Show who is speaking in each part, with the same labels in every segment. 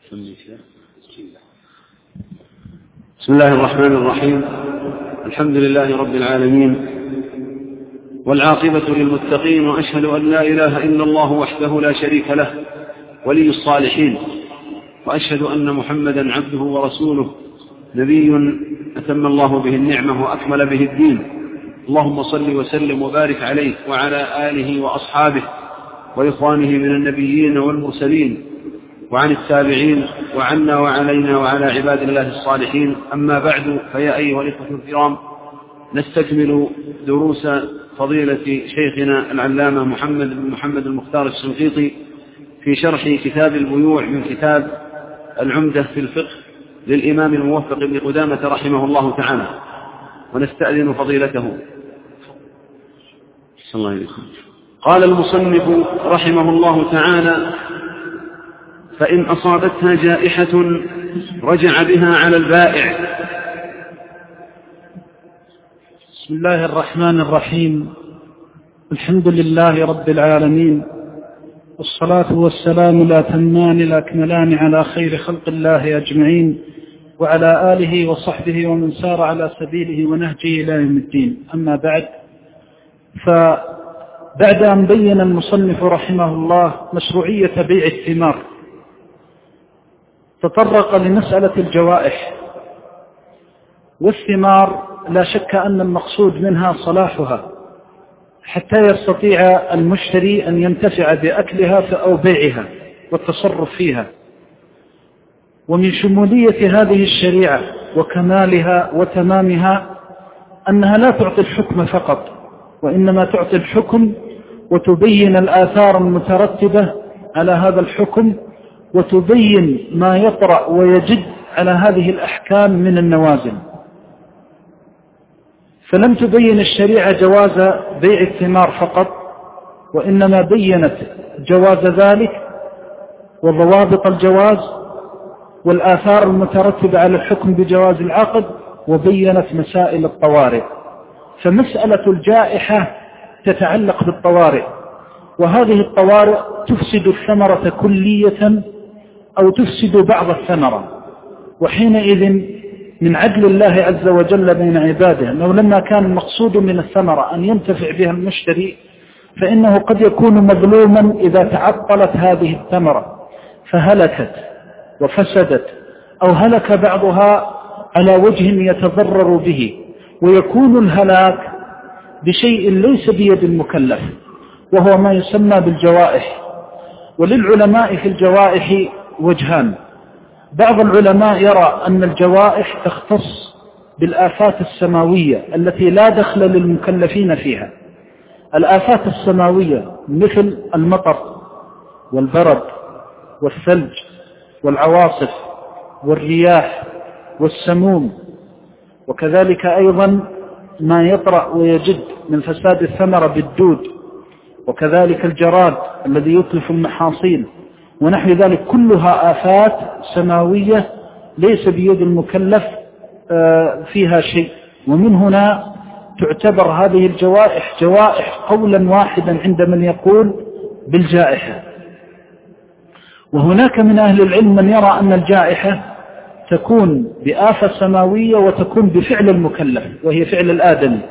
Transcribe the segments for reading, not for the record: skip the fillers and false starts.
Speaker 1: بسم الله الرحمن الرحيم. الحمد لله رب العالمين، والعاقبة للمتقين، وأشهد أن لا إله إلا الله وحده لا شريك له ولي الصالحين، وأشهد أن محمدا عبده ورسوله، نبي أتم الله به النعمة وأكمل به الدين. اللهم صل وسلم وبارك عليه وعلى آله وأصحابه وإخوانه من النبيين والمرسلين، وعن التابعين، وعنا وعلينا وعلى عباد الله الصالحين. أما بعد، فيا أيها الإخوة الكرام، نستكمل دروس فضيلة شيخنا العلامة محمد المختار الشنقيطي في شرح كتاب البيوع من كتاب العمدة في الفقه للإمام الموفق بن قدامة رحمه الله تعالى، ونستأذن فضيلته. قال المصنف رحمه الله تعالى: فإن أصابتها جائحة رجع بها على البائع.
Speaker 2: بسم الله الرحمن الرحيم. الحمد لله رب العالمين، والصلاة والسلام الأتمان الأكملان على خير خلق الله أجمعين، وعلى آله وصحبه ومن سار على سبيله ونهجه إلى يوم الدين. أما بعد، فبعد أن بين المصنف رحمه الله مشروعية بيع الثمار، تطرق لمسألة الجوائح. والثمار لا شك أن المقصود منها صلاحها حتى يستطيع المشتري أن ينتفع بأكلها أو بيعها والتصرف فيها. ومن شمولية هذه الشريعة وكمالها وتمامها أنها لا تعطي الحكم فقط، وإنما تعطي الحكم وتبين الآثار المترتبة على هذا الحكم، وتبين ما يطرأ ويجد على هذه الأحكام من النوازل. فلم تبين الشريعة جواز بيع الثمار فقط، وإنما بينت جواز ذلك وضوابط الجواز والآثار المترتبة على الحكم بجواز العقد، وبينت مسائل الطوارئ. فمسألة الجائحة تتعلق بالطوارئ، وهذه الطوارئ تفسد الثمرة كلية أو تفسد بعض الثمرة. وحينئذ من عدل الله عز وجل بين عباده أنه لما كان المقصود من الثمرة أن ينتفع بها المشتري، فإنه قد يكون مظلوما إذا تعطلت هذه الثمرة فهلكت وفسدت، أو هلك بعضها على وجه يتضرر به، ويكون الهلاك بشيء ليس بيد المكلف، وهو ما يسمى بالجوائح. وللعلماء في الجوائح وجهان: بعض العلماء يرى أن الجوائح تختص بالآفات السماوية التي لا دخل للمكلفين فيها. الآفات السماوية مثل المطر والبرد والثلج والعواصف والرياح والسموم، وكذلك أيضا ما يطرأ ويجد من فساد الثمرة بالدود، وكذلك الجراد الذي يتلف المحاصيل ونحو ذلك، كلها آفات سماوية ليس بيد المكلف فيها شيء. ومن هنا تعتبر هذه الجوائح جوائح قولا واحدا عند من يقول بالجائحة. وهناك من أهل العلم من يرى أن الجائحة تكون بآفة سماوية وتكون بفعل المكلف، وهي فعل الآدمي.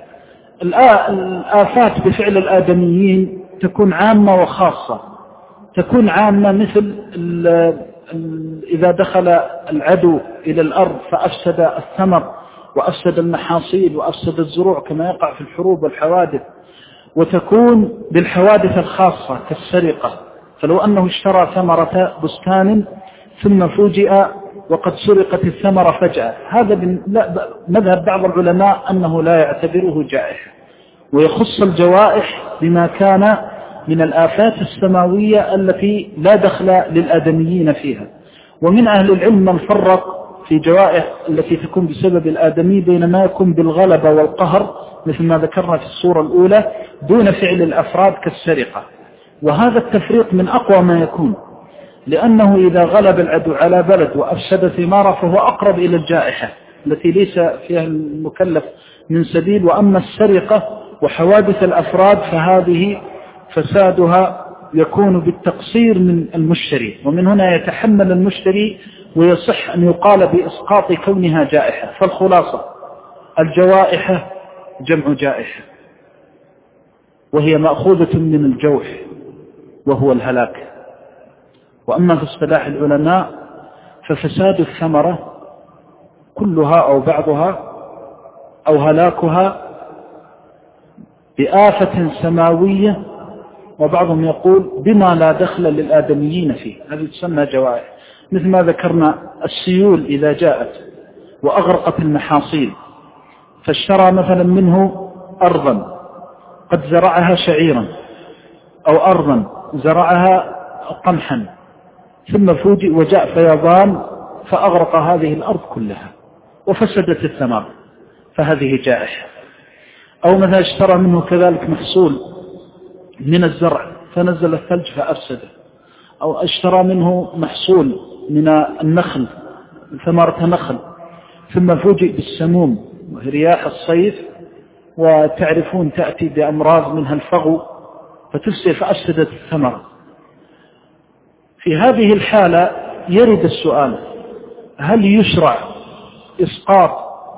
Speaker 2: الآفات بفعل الآدميين تكون عامة وخاصة. تكون عامة مثل إذا دخل العدو إلى الأرض فأفسد الثمر وأفسد المحاصيل وأفسد الزروع كما يقع في الحروب والحوادث. وتكون بالحوادث الخاصة كالسرقة، فلو أنه اشترى ثمرة بستان ثم فوجئ وقد سرقت الثمرة فجأة، هذا مذهب بعض العلماء أنه لا يعتبره جائحة، ويخص الجوائح بما كان من الآفات السماوية التي لا دخل للآدميين فيها. ومن أهل العلم من فرق في جوائح التي تكون بسبب الآدمي بين ما يكون بالغلبة والقهر مثل ما ذكرنا في الصورة الأولى دون فعل الأفراد كالسرقة. وهذا التفريق من أقوى ما يكون، لأنه إذا غلب العدو على بلد وأفسد ثماره فهو أقرب إلى الجائحة التي ليس فيها المكلف من سبيل. وأما السرقة وحوادث الأفراد فهذه فسادها يكون بالتقصير من المشتري، ومن هنا يتحمل المشتري ويصح أن يقال بإسقاط كونها جائحة. فالخلاصة الجوائح جمع جائحة، وهي مأخوذة من الجوح وهو الهلاك. وأما في اصطلاح العلماء ففساد الثمرة كلها أو بعضها أو هلاكها بآفة سماوية، وبعضهم يقول بما لا دخل للآدميين فيه، هذه تسمى جوائح. مثل ما ذكرنا السيول إذا جاءت وأغرقت المحاصيل، فاشترى مثلا منه أرضا قد زرعها شعيرا أو أرضا زرعها قمحا، ثم فوجئ وجاء فيضان فأغرق هذه الأرض كلها وفسدت الثمار، فهذه جائحة. أو مثلا اشترى منه كذلك محصول من الزرع فنزل الثلج فأفسده، أو اشترى منه محصول من النخل ثمرة نخل ثم فوجئ بالسموم ورياح الصيف، وتعرفون تأتي بأمراض منها الفغو فتفسد فأفسدت الثمرة. في هذه الحالة يرد السؤال: هل يشرع إسقاط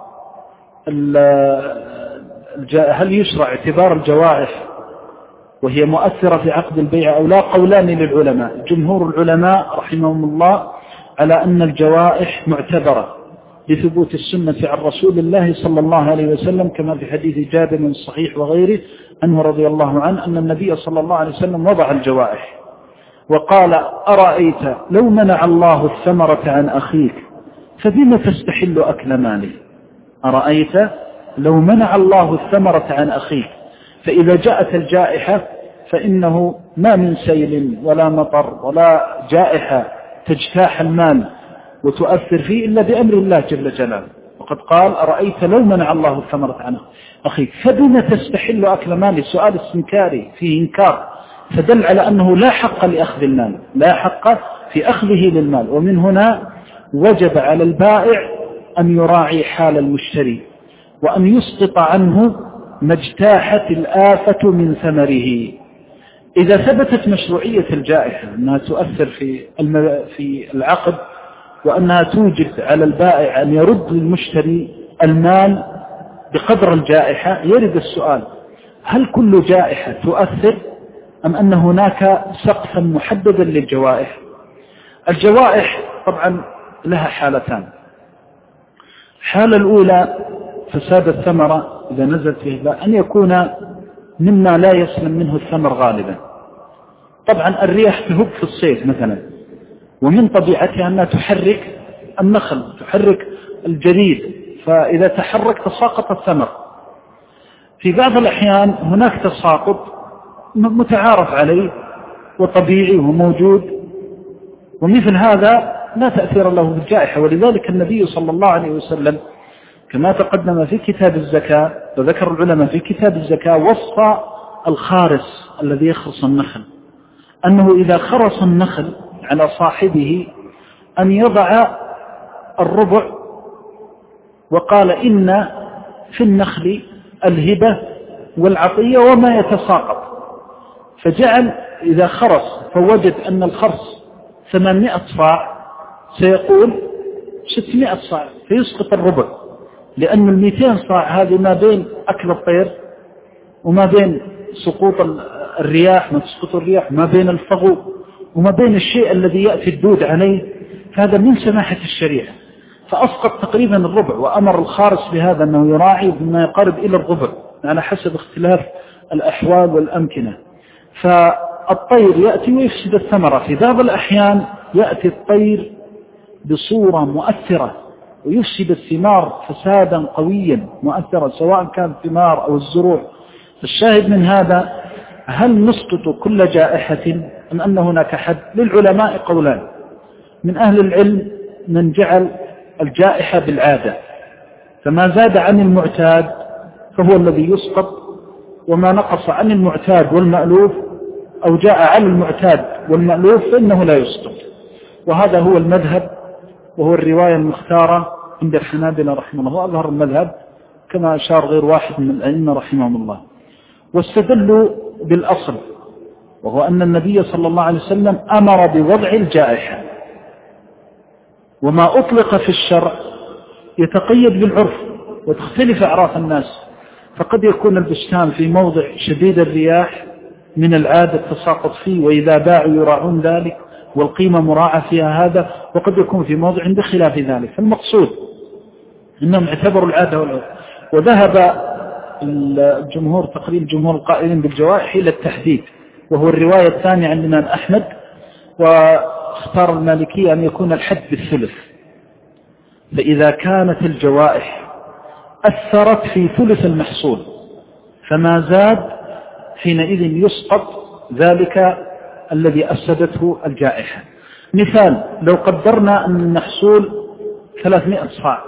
Speaker 2: هل يشرع اعتبار الجوائح وهي مؤثرة في عقد البيع أو لا؟ قولان للعلماء. جمهور العلماء رحمهم الله على أن الجوائح معتبرة لثبوت السنة عن رسول الله صلى الله عليه وسلم، كما في حديث جابر الصحيح وغيره أنه رضي الله عنه أن النبي صلى الله عليه وسلم وضع الجوائح وقال: أرأيت لو منع الله الثمرة عن أخيك فبما تستحل أكل ماله؟ أرأيت لو منع الله الثمرة عن أخيك. فإذا جاءت الجائحة فإنه ما من سيل ولا مطر ولا جائحة تجتاح المال وتؤثر فيه إلا بأمر الله جل جلاله. وقد قال: أرأيت لو منع الله الثمرة عن أخيك فبما تستحل أكل ماله؟ سؤال استنكاري فيه إنكار، فدل على أنه لا حق لأخذ المال، لا حق في أخذه للمال. ومن هنا وجب على البائع أن يراعي حال المشتري وأن يسقط عنه ما اجتاحت الآفة من ثمره. إذا ثبتت مشروعية الجائحة أنها تؤثر في العقد وأنها توجب على البائع أن يرد للمشتري المال بقدر الجائحة، يرد السؤال: هل كل جائحة تؤثر أم أن هناك سقفا محددا للجوائح؟ الجوائح طبعا لها حالتان. الحالة الأولى فساد الثمرة إذا نزلت فيه أن يكون مما لا يسلم منه الثمر غالبا. طبعا الرياح تهب في الصيف مثلا، ومن طبيعتها أنها تحرك النخل، تحرك الجريد، فإذا تحرك تساقط الثمر. في بعض الأحيان هناك تساقط متعارف عليه وطبيعي وموجود، ومثل هذا لا تأثير له بالجائحة. ولذلك النبي صلى الله عليه وسلم كما تقدم في كتاب الزكاة، وذكر العلماء في كتاب الزكاة، وصى الخارس الذي يخرص النخل أنه إذا خرص النخل على صاحبه أن يضع الربع، وقال: إن في النخل الهبة والعطية وما يتساقط. فجعل إذا خرص فوجد أن الخرص 800 صاع سيقول 600 صاع فيسقط الربع، لأن 200 صاع هذه ما بين أكل الطير وما بين سقوط الرياح، ما تسقط الرياح، ما بين الفغو وما بين الشيء الذي يأتي الدود عليه، هذا من سماحة الشريعة. فأسقط تقريبا الربع، وأمر الخارس بهذا أنه يراعي بما يقارب إلى الربع على حسب اختلاف الأحوال والأمكنة. فالطير يأتي ويفسد الثمرة. في بعض الأحيان يأتي الطير بصورة مؤثرة ويفسد الثمار فسادا قويا مؤثرا، سواء كان الثمار أو الزروع. الشاهد من هذا: هل نسقط كل جائحة أم أن هناك حد؟ للعلماء قولان. من أهل العلم من جعل الجائحة بالعادة، فما زاد عن المعتاد فهو الذي يسقط، وما نقص عن المعتاد والمألوف أو جاء على المعتاد والمألوف فإنه لا يسقط. وهذا هو المذهب، وهو الرواية المختارة عند الحنابلة رحمه الله، أظهر المذهب كما أشار غير واحد من الأئمة رحمهم الله. واستدلوا بالأصل وهو أن النبي صلى الله عليه وسلم أمر بوضع الجائحة، وما أطلق في الشرع يتقيد بالعرف وتختلف أعراف الناس، فقد يكون البستان في موضع شديد الرياح من العادة التساقط فيه، وإذا باعوا يراعون ذلك والقيمة مراعاة فيها هذا، وقد يكون في موضع بخلاف ذلك. فالمقصود إنهم اعتبروا العادة والعرف. وذهب الجمهور تقريبا جمهور القائلين بالجوائح إلى التحديد، وهو الرواية الثانية عن الإمام أحمد، واختار المالكية أن يكون الحد بالثلث. فإذا كانت الجوائح أثرت في ثلث المحصول فما زاد حينئذ يسقط ذلك الذي أفسدته الجائحة. مثال: لو قدرنا أن المحصول 300 صاع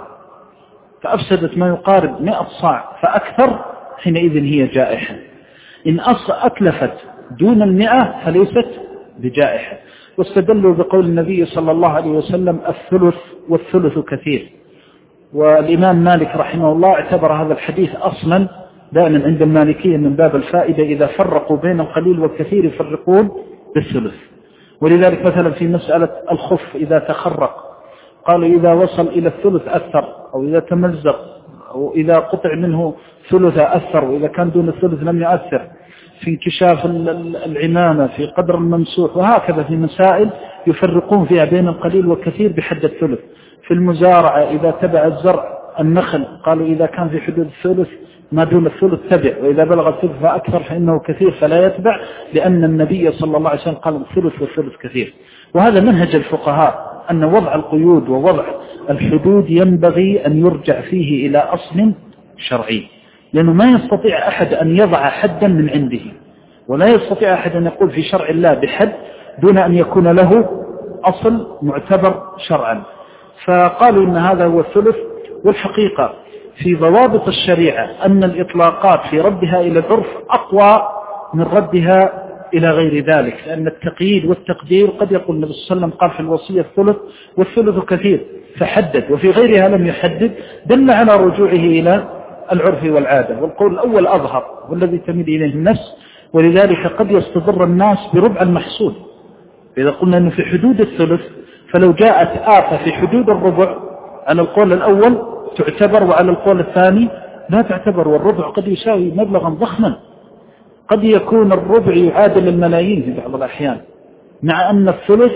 Speaker 2: فأفسدت ما يقارب 100 صاع فأكثر، حينئذ هي جائحة. إن أتلفت دون 100 فليست بجائحة. واستدلوا بقول النبي صلى الله عليه وسلم: الثلث والثلث كثير. والإمام مالك رحمه الله اعتبر هذا الحديث أصلا دائما عند المالكية من باب الفائدة، إذا فرقوا بين القليل والكثير يفرقون بالثلث. ولذلك مثلا في مسألة الخف إذا تخرق قالوا إذا وصل إلى الثلث أثر، أو إذا تمزق، أو إذا قطع منه ثلث أثر، وإذا كان دون الثلث لم يؤثر. في انكشاف العمامة، في قدر الممسوح، وهكذا في مسائل يفرقون فيها بين القليل والكثير بحد الثلث. في المزارعة إذا تبع الزرع النخل قالوا إذا كان في حدود الثلث ما دون الثلث تبع، وإذا بلغ الثلث فأكثر فإنه كثير فلا يتبع، لأن النبي صلى الله عليه وسلم قال الثلث والثلث كثير. وهذا منهج الفقهاء، أن وضع القيود ووضع الحدود ينبغي أن يرجع فيه إلى أصل شرعي، لأنه ما يستطيع أحد أن يضع حدا من عنده، ولا يستطيع أحد أن يقول في شرع الله بحد دون أن يكون له أصل معتبر شرعا. فقالوا إن هذا هو الثلث. والحقيقة في ضوابط الشريعة أن الإطلاقات في ردها إلى العرف أقوى من ردها إلى غير ذلك، لأن التقييد والتقدير قد يقول النبي صلى الله عليه وسلم قال في الوصية الثلث والثلث كثير فحدد، وفي غيرها لم يحدد، دل على رجوعه إلى العرف والعادة. والقول الأول أظهر والذي تميل إليه النفس، ولذلك قد يستضر الناس بربع المحصول. إذا قلنا أنه في حدود الثلث، فلو جاءت آفة في حدود الربع على القول الأول تعتبر، وعلى القول الثاني لا تعتبر، والربع قد يساوي مبلغا ضخما، قد يكون الربع يعادل الملايين في بعض الأحيان، مع أن الثلث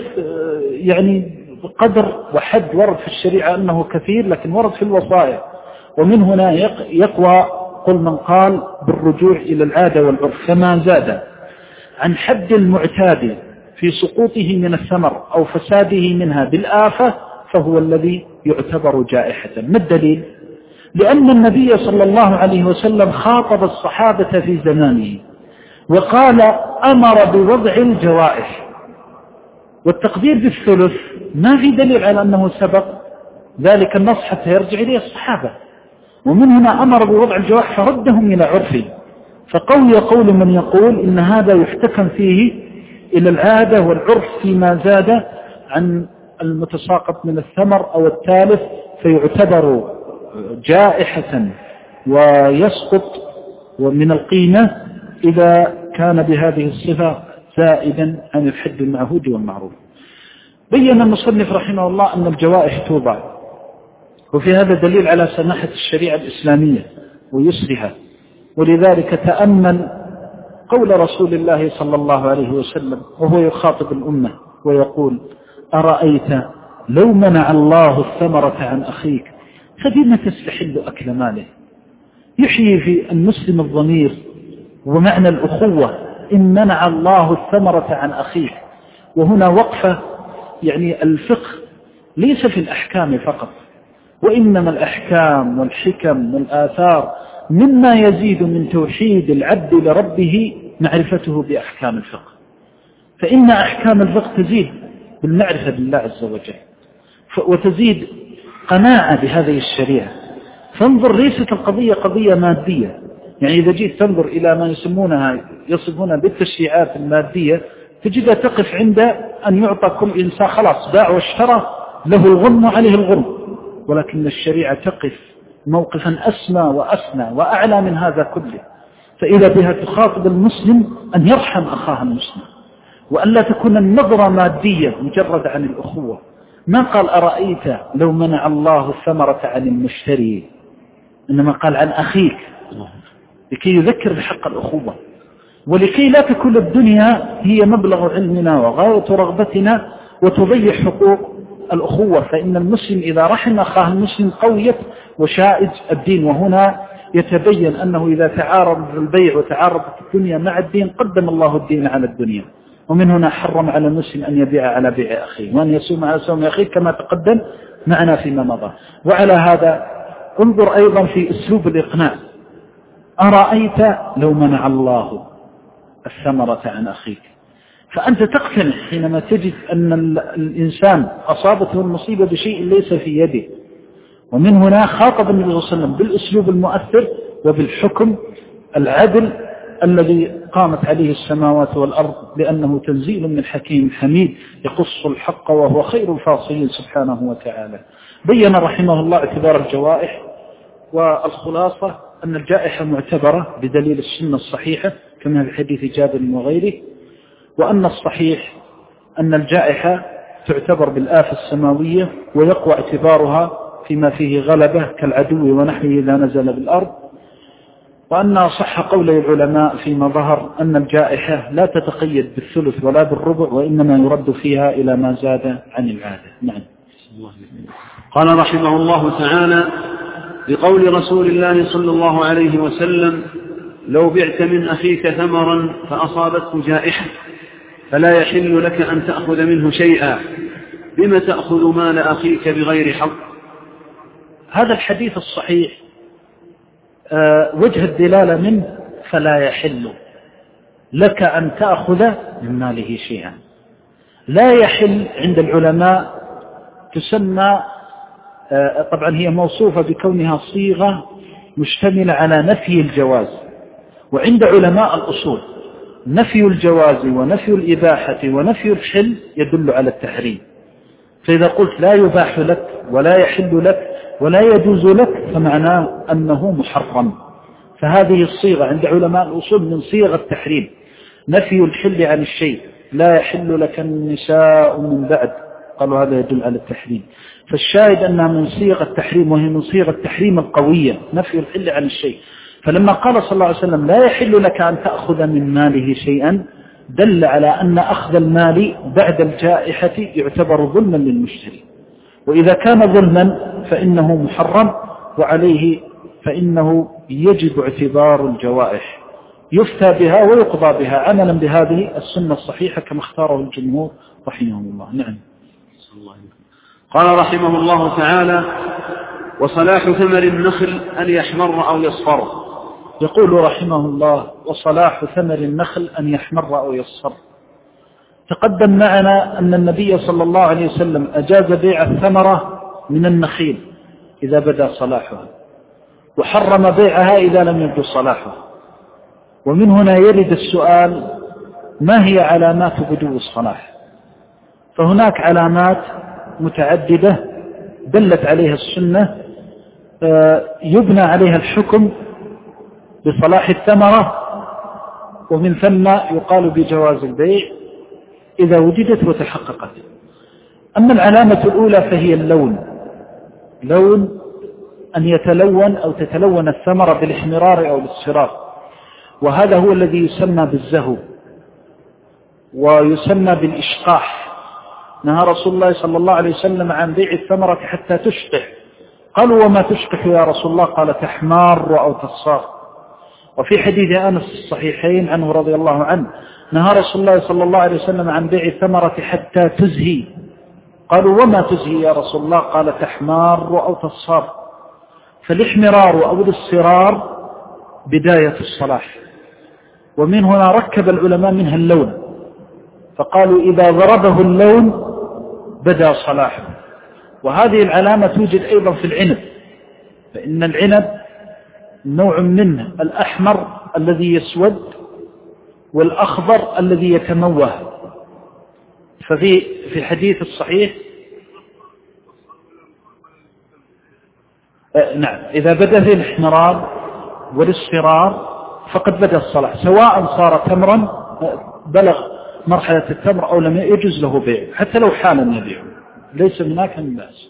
Speaker 2: يعني قدر وحد ورد في الشريعة أنه كثير، لكن ورد في الوصايا. ومن هنا يقوى قل من قال بالرجوع إلى العادة والعرف، فما زاد عن حد المعتاد في سقوطه من الثمر أو فساده منها بالآفة فهو الذي يعتبر جائحة. ما الدليل؟ لأن النبي صلى الله عليه وسلم خاطب الصحابة في زمانه وقال أمر بوضع الجوائح، والتقدير بالثلث ما في دليل على أنه سبق ذلك النص حتى يرجع إليه الصحابة، ومن هنا أمر بوضع الجوائح فردهم إلى عرفه. فقوي قول من يقول إن هذا يحتكم فيه إلى العادة والعرف فيما زاد عن المتساقط من الثمر أو التالف فيعتبر جائحة ويسقط من القيمة إذا كان بهذه الصفة زائدا عن الحد المعهود والمعروف. بيّن المصنف رحمه الله أن الجوائح توضع، وفي هذا دليل على سماحة الشريعة الإسلامية ويسرها. ولذلك تأمل قول رسول الله صلى الله عليه وسلم وهو يخاطب الأمة ويقول أرأيت لو منع الله الثمرة عن أخيك فبما تستحل أكل ماله. يحيي في المسلم الضمير ومعنى الأخوة إن منع الله الثمرة عن أخيك. وهنا وقفة، يعني الفقه ليس في الأحكام فقط، وإنما الأحكام والحكم والآثار مما يزيد من توحيد العبد لربه معرفته بأحكام الفقه. فإن أحكام الفقه تزيد بالمعرفة بالله عز وجل، وتزيد قناعة بهذه الشريعة. فانظر، ليست القضية قضية مادية، يعني إذا جيت تنظر إلى ما يصفونها بالتشريعات المادية تجدها تقف عند أن يعطى كل إنسان خلاص باع واشترى له الغنم وعليه الغنم، ولكن الشريعة تقف موقفا أسمى وأسنى وأعلى من هذا كله. فإذا بها تخاطب المسلم أن يرحم أخاه المسلم، وألا تكون النظرة مادية مجرد عن الأخوة. ما قال أرأيت لو منع الله الثمرة عن المشتري، إنما قال عن أخيك، لكي يذكر بحق الأخوة، ولكي لا تكون الدنيا هي مبلغ علمنا وغاية رغبتنا وتضيع حقوق الأخوة. فإن المسلم إذا رحم أخاه المسلم قويت وشائج الدين. وهنا يتبين أنه إذا تعارض البيع وتعارضت الدنيا مع الدين قدم الله الدين على الدنيا. ومن هنا حرم على المسلم أن يبيع على بيع أخيه وأن يسوم على سوم أخيه كما تقدم معنا فيما مضى. وعلى هذا انظر أيضا في أسلوب الإقناع. أرأيت لو منع الله الثمرة عن أخيك، فأنت تقتنع حينما تجد أن الإنسان أصابته المصيبة بشيء ليس في يده. ومن هنا خاطب النبي صلى الله عليه وسلم بالأسلوب المؤثر وبالحكم العدل الذي قامت عليه السماوات والأرض، لأنه تنزيل من حكيم حميد يقص الحق وهو خير الفاصلين سبحانه وتعالى. بين رحمه الله اعتبار الجوائح، والخلاصة أن الجائحة معتبرة بدليل السنة الصحيحة كما في حديث جابر وغيره، وأن الصحيح أن الجائحة تعتبر بالآفة السماوية ويقوى اعتبارها فيما فيه غلبة كالعدو ونحوه إذا نزل بالأرض، وأن صح قول العلماء فيما ظهر أن الجائحة لا تتقيد بالثلث ولا بالربع، وإنما يرد فيها إلى ما زاد عن العادة. نعم.
Speaker 1: قال رحمه الله تعالى: بقول رسول الله صلى الله عليه وسلم: لو بعت من أخيك ثمرا فأصابته جائحة فلا يحل لك أن تأخذ منه شيئا، بما تأخذ مال أخيك بغير حق.
Speaker 2: هذا الحديث الصحيح وجه الدلالة منه فلا يحل لك أن تأخذ من ماله شيئا. لا يحل عند العلماء تسمى طبعا هي موصوفة بكونها صيغة مشتملة على نفي الجواز، وعند علماء الأصول نفي الجواز ونفي الإباحة ونفي الحل يدل على التحريم. فإذا قلت لا يباح لك ولا يحل لك ولا يجوز لك فمعناه أنه محرم. فهذه الصيغة عند علماء الأصول من صيغ التحريم، نفي الحل عن الشيء. لا يحل لك النساء من بعد، قالوا هذا يدل على التحريم. فالشاهد أنها من صيغ التحريم، وهي من صيغ التحريم القوية، نفي الحل عن الشيء. فلما قال صلى الله عليه وسلم لا يحل لك أن تأخذ من ماله شيئا دل على أن أخذ المال بعد الجائحة يعتبر ظلما للمشتري، وإذا كان ظلما فإنه محرم، وعليه فإنه يجب اعتبار الجوائح، يفتى بها ويقضى بها عملا بهذه السنة الصحيحة كما اختاره الجمهور رحمهم الله. نعم.
Speaker 1: قال رحمه الله تعالى: وصلاح ثمر النخل أن يحمر أو يصفر.
Speaker 2: يقول رحمه الله: وصلاح ثمر النخل أن يحمر أو يصفر. تقدم معنا أن النبي صلى الله عليه وسلم أجاز بيع الثمرة من النخيل إذا بدأ صلاحها، وحرم بيعها إذا لم يبدو صلاحها. ومن هنا يرد السؤال: ما هي علامات بدو الصلاح؟ فهناك علامات متعددة دلت عليها السنة يبنى عليها الحكم بصلاح الثمرة، ومن ثم يقال بجواز البيع إذا وجدت وتحققت. أما العلامة الأولى فهي اللون، لون أن يتلون أو تتلون الثمرة بالاحمرار أو بالاصفرار، وهذا هو الذي يسمى بالزهو ويسمى بالإشقاح. نهى رسول الله صلى الله عليه وسلم عن بيع الثمرة حتى تشقح. قالوا: وما تشقح يا رسول الله؟ قال: تحمار أو تصار. وفي حديث أنس الصحيحين عنه رضي الله عنه نهى رسول الله صلى الله عليه وسلم عن بيع الثمرة حتى تزهي. قالوا: وما تزهي يا رسول الله؟ قال: تحمار أو تصار. فالاحمرار أو الاصفرار بداية الصلاح، ومن هنا ركب العلماء منها اللون، فقالوا إذا ضربه اللون بدأ صلاحه. وهذه العلامة توجد أيضا في العنب، فإن العنب نوع منه الأحمر الذي يسود والأخضر الذي يتموه. ففي حديث الصحيح نعم إذا بدأ في الاحمرار والاصفرار فقد بدأ الصلاح، سواء صار تمرا بلغ مرحلة التمر أو لم يجوز له بيع حتى لو حالا يبيعه، ليس هناك من بأس.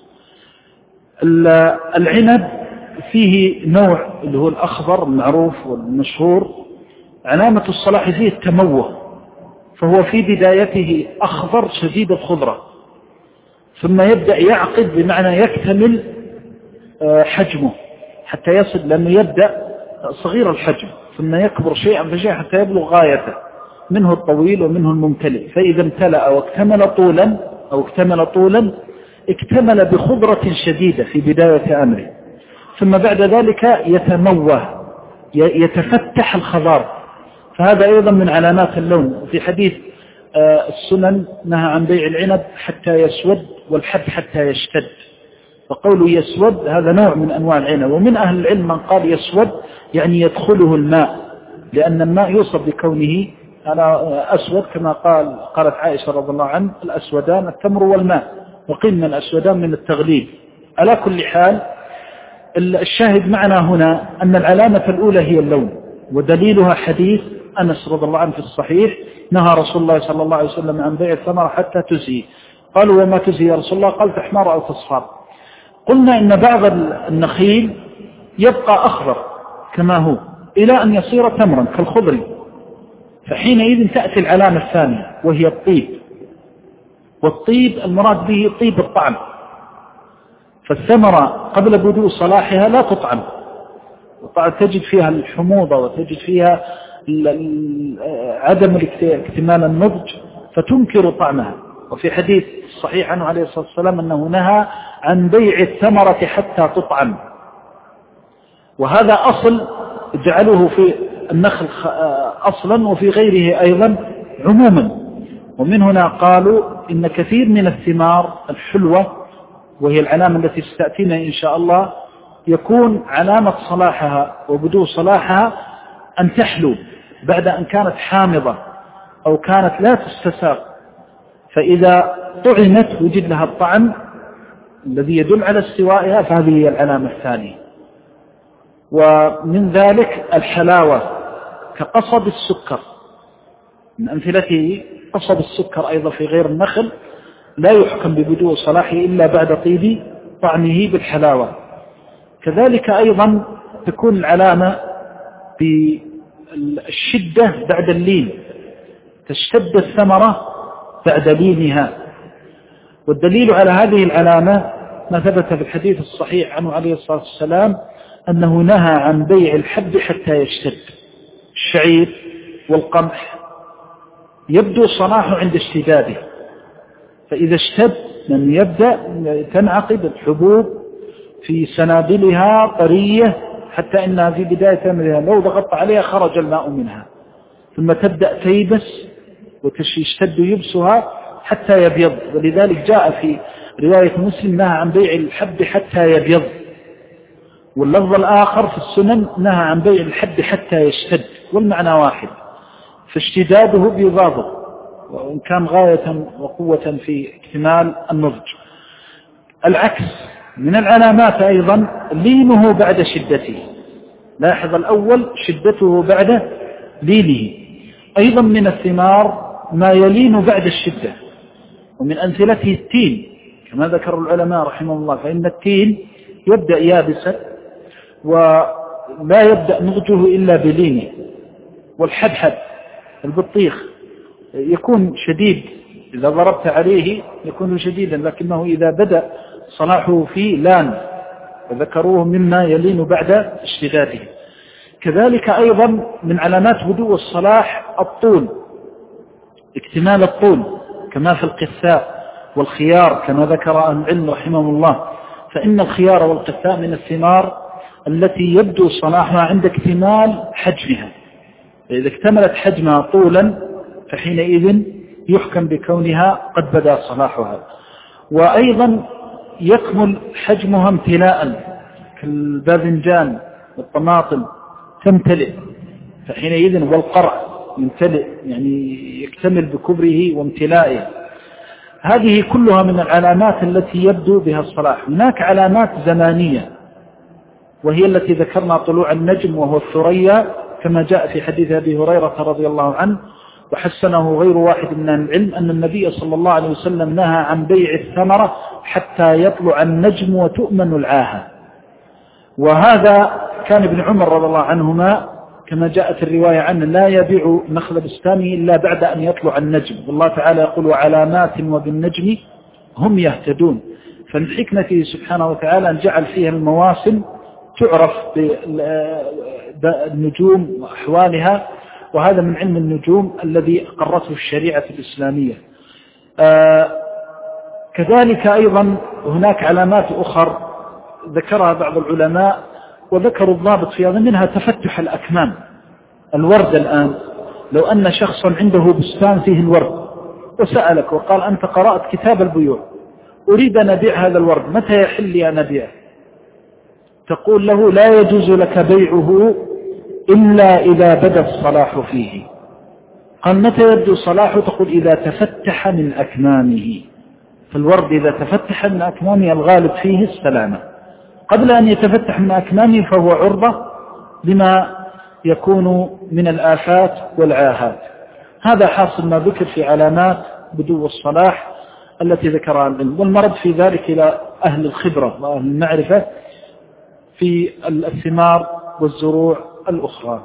Speaker 2: العنب فيه نوع اللي هو الأخضر المعروف والمشهور، علامة الصلاح فيه التموه، فهو في بدايته أخضر شديد الخضرة، ثم يبدأ يعقد بمعنى يكتمل حجمه حتى يصل، لأنه يبدأ صغير الحجم ثم يكبر شيئا فشيئا حتى يبلغ غايته، منه الطويل ومنه الممتلئ. فإذا امتلأ واكتمل طولا اكتمل بخضرة شديدة في بداية أمره، ثم بعد ذلك يتموه يتفتح الخضار، فهذا أيضا من علامات اللون. في حديث السنن نهى عن بيع العنب حتى يسود والحب حتى يشتد، فقوله يسود هذا نوع من أنواع العنب. ومن أهل العلم من قال يسود يعني يدخله الماء، لأن الماء يوصف بكونه أسود كما قالت عائشة رضي الله عنها الأسودان التمر والماء، وقيل من الأسودان من التغليب. على كل حال الشاهد معنا هنا أن العلامة الأولى هي اللون، ودليلها حديث أنس رضي الله عنه في الصحيح نهى رسول الله صلى الله عليه وسلم عن بيع الثمرة حتى تزهي. قالوا وما تزهي يا رسول الله؟ قال تحمر أو تصفر. قلنا إن بعض النخيل يبقى أخضر كما هو إلى أن يصير تمرا كالخضر، فحينئذ تأتي العلامة الثانية وهي الطيب، والطيب المراد به طيب الطعم، فالثمرة قبل بدو صلاحها لا تطعم، تجد فيها الحموضة وتجد فيها عدم اكتمال النضج فتنكر طعمها. وفي حديث صحيح عنه عليه الصلاة والسلام أنه نهى عن بيع الثمرة حتى تطعم، وهذا أصل جعلوه في النخل أصلا وفي غيره أيضا عموما. ومن هنا قالوا إن كثير من الثمار الحلوة وهي العلامة التي ستأتينا إن شاء الله يكون علامة صلاحها وبدو صلاحها أن تحلو بعد أن كانت حامضة أو كانت لا تستساق، فإذا طعمت وجد لها الطعم الذي يدل على استوائها، فهذه هي العلامة الثانية. ومن ذلك الحلاوة كقصب السكر، من أمثلته قصب السكر أيضا في غير النخل لا يحكم ببدو صلاحه إلا بعد طيب طعمه بالحلاوة. كذلك أيضا تكون العلامة بالشدة بعد اللين، تشتد الثمرة بعد لينها. والدليل على هذه العلامة ما ثبت في الحديث الصحيح عنه عليه الصلاة والسلام أنه نهى عن بيع الحب حتى يشتد. الشعير والقمح يبدو صلاحه عند اشتداده، فإذا اشتد لم يبدأ تنعقد الحبوب في سنابلها طرية حتى إنها في بداية أمرها لو ضغطت عليها خرج الماء منها، ثم تبدأ تيبس وتشتد يبسها حتى يبيض. ولذلك جاء في رواية مسلم نهى عن بيع الحب حتى يبيض، واللفظ الآخر في السنن نهى عن بيع الحب حتى يشتد، والمعنى واحد، فاشتداده بيضاضه وإن كان غاية وقوة في اكتمال النضج. العكس من العلامات أيضا لينه بعد شدته، لاحظ الأول شدته بعد لينه. أيضا من الثمار ما يلين بعد الشدة، ومن أمثلته التين كما ذكر العلماء رحمه الله، فإن التين يبدأ يابسا ولا يبدأ نضجه إلا بلينه. والحبحب البطيخ يكون شديد إذا ضربت عليه يكون شديدا، لكنه إذا بدأ صلاحه فيه لان، وذكروه مما يلين بعد اشتداده. كذلك أيضا من علامات بدو الصلاح الطول، اكتمال الطول كما في القثاء والخيار كما ذكر أهل العلم رحمه الله، فإن الخيار والقثاء من الثمار التي يبدو صلاحها عند اكتمال حجمها، فإذا اكتملت حجمها طولا فحينئذ يحكم بكونها قد بدا صلاحها. وأيضا يكمل حجمها امتلاء كالباذنجان والطماطم تمتلئ، فحينئذ والقرع يمتلئ يعني يكتمل بكبره وامتلائه. هذه كلها من العلامات التي يبدو بها الصلاح. هناك علامات زمانية وهي التي ذكرنا طلوع النجم وهو الثريا كما جاء في حديث أبي هريرة رضي الله عنه، وحسنه غير واحد من العلم أن النبي صلى الله عليه وسلم نهى عن بيع الثمرة حتى يطلع النجم وتؤمن العاهة. وهذا كان ابن عمر رضي الله عنهما كما جاءت الرواية عنه لا يبيع نخل بستانه إلا بعد أن يطلع النجم، والله تعالى يقول وعلامات وبالنجم هم يهتدون. فمن حكمته سبحانه وتعالى أن جعل فيها المواسم تعرف بالنجوم وأحوالها، وهذا من علم النجوم الذي أقرته الشريعة الإسلامية. كذلك أيضا هناك علامات أخرى ذكرها بعض العلماء وذكروا الضابط في هذا، منها تفتح الأكمام. الورد الآن لو أن شخصا عنده بستان فيه الورد وسألك وقال أنت قرأت كتاب البيوع، أريد أن أبيع هذا الورد، متى يحل لي أن أبيعه؟ تقول له لا يجوز لك بيعه إلا إذا بدا الصلاح فيه. قال متى يبدو صلاحه؟ تقول إذا تفتح من أكمامه. فالورد إذا تفتح من أكمامه الغالب فيه السلامة، قبل أن يتفتح من أكمامه فهو عرضة لما يكون من الآفات والعاهات. هذا حاصل ما ذكر في علامات بدو الصلاح التي ذكرها العلم، والمرد في ذلك إلى أهل الخبرة وأهل المعرفة في الثمار والزروع الأخرى.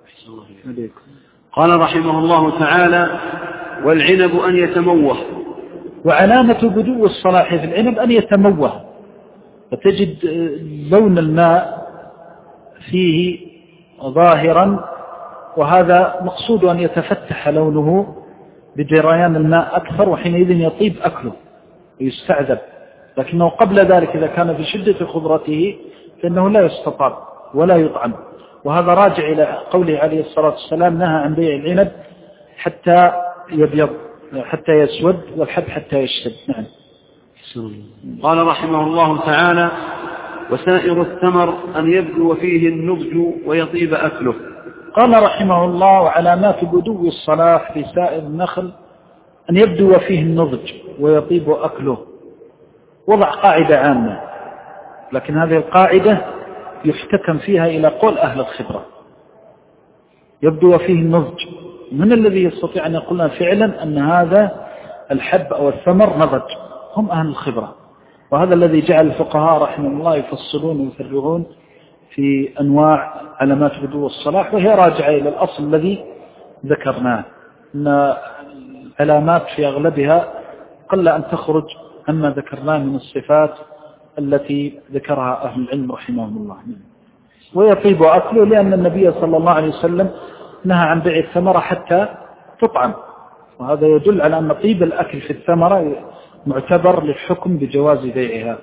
Speaker 1: قال رحمه الله تعالى والعنب أن يتموه.
Speaker 2: وعلامة بدو الصلاح في العنب أن يتموه، فتجد لون الماء فيه ظاهرا، وهذا مقصود أن يتفتح لونه بجريان الماء أكثر، وحينئذ يطيب أكله ويستعذب. لكنه قبل ذلك إذا كان في شدة خضرته فإنه لا يستطاب ولا يطعم. وهذا راجع إلى قوله عليه الصلاة والسلام نهى عن بيع العنب حتى يبيض حتى يسود والحب حتى يشتد. نعم.
Speaker 1: قال رحمه الله تعالى وسائر الثمر أن يبدو فيه النضج ويطيب أكله.
Speaker 2: قال رحمه الله وعلامات بدو الصلاح في سائر النخل أن يبدو فيه النضج ويطيب أكله. وضع قاعدة عامة، لكن هذه القاعدة يحتكم فيها إلى قول أهل الخبرة. يبدو فيه النضج، من الذي يستطيع أن يقول فعلا أن هذا الحب أو الثمر نضج؟ هم أهل الخبرة. وهذا الذي جعل الفقهاء رحمه الله يفصلون ويفرغون في أنواع علامات بدو الصلاح، وهي راجعة إلى الأصل الذي ذكرناه، أن علامات في أغلبها قل أن تخرج عما ذكرناه من الصفات التي ذكرها أهل العلم رحمهم الله. ويطيب أكله لأن النبي صلى الله عليه وسلم نهى عن بيع الثمرة حتى تطعم، وهذا يدل على أن طيب الأكل في الثمرة معتبر للحكم بجواز بيعها.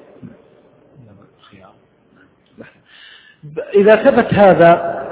Speaker 2: إذا ثبت هذا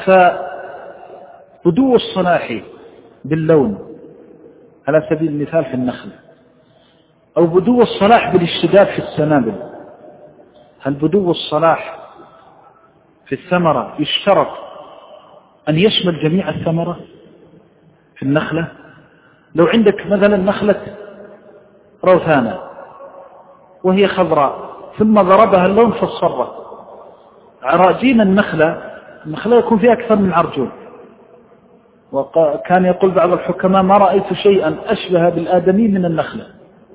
Speaker 2: فبدو الصلاح باللون على سبيل المثال في النخل، أو بدو الصلاح بالاشتداد في السنابل. هل بدو الصلاح في الثمرة يشترط أن يشمل جميع الثمرة في النخلة؟ لو عندك مثلا نخلة روثانة وهي خضراء ثم ضربها اللون فاصفرت، عراجين النخلة يكون فيها أكثر من عرجون، وكان يقول بعض الحكماء ما رأيت شيئا أشبه بالآدمي من النخلة.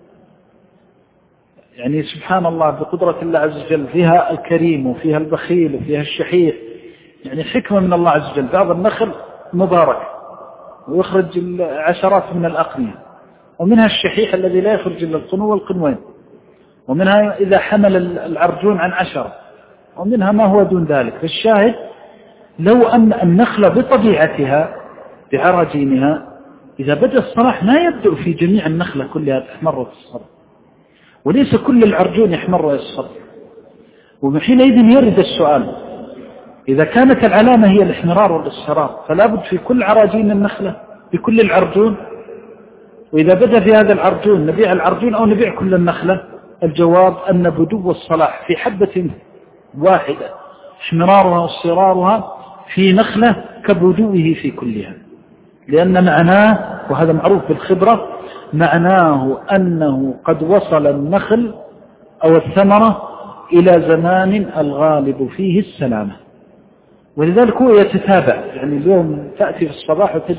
Speaker 2: يعني سبحان الله بقدرة الله عز وجل، فيها الكريم وفيها البخيل وفيها الشحيح، يعني حكمة من الله عز وجل. بعض النخل مبارك ويخرج عشرات من الأقنية، ومنها الشحيح الذي لا يخرج إلا القنو والقنوين، ومنها إذا حمل العرجون عن 10، ومنها ما هو دون ذلك. فالشاهد لو أن النخلة بطبيعتها بعرجينها إذا بدأ الصلاح ما يبدأ في جميع النخلة كلها تحمر وتصفر، وليس كل العرجون يحمر ويصفر. وحينئذ يرد السؤال، إذا كانت العلامة هي الاحمرار والاصفرار فلا بد في كل عراجين النخلة بكل العرجون؟ وإذا بدأ في هذا العرجون نبيع العرجون أو نبيع كل النخلة؟ الجواب أن بدو الصلاح في حبة واحدة احمرارها واصفرارها في نخلة كبدوه في كلها، لأن معناه، وهذا معروف بالخبرة، معناه أنه قد وصل النخل أو الثمرة إلى زمان الغالب فيه السلامة. ولذلك هو يتتابع، يعني اليوم تأتي في الصباح وتجد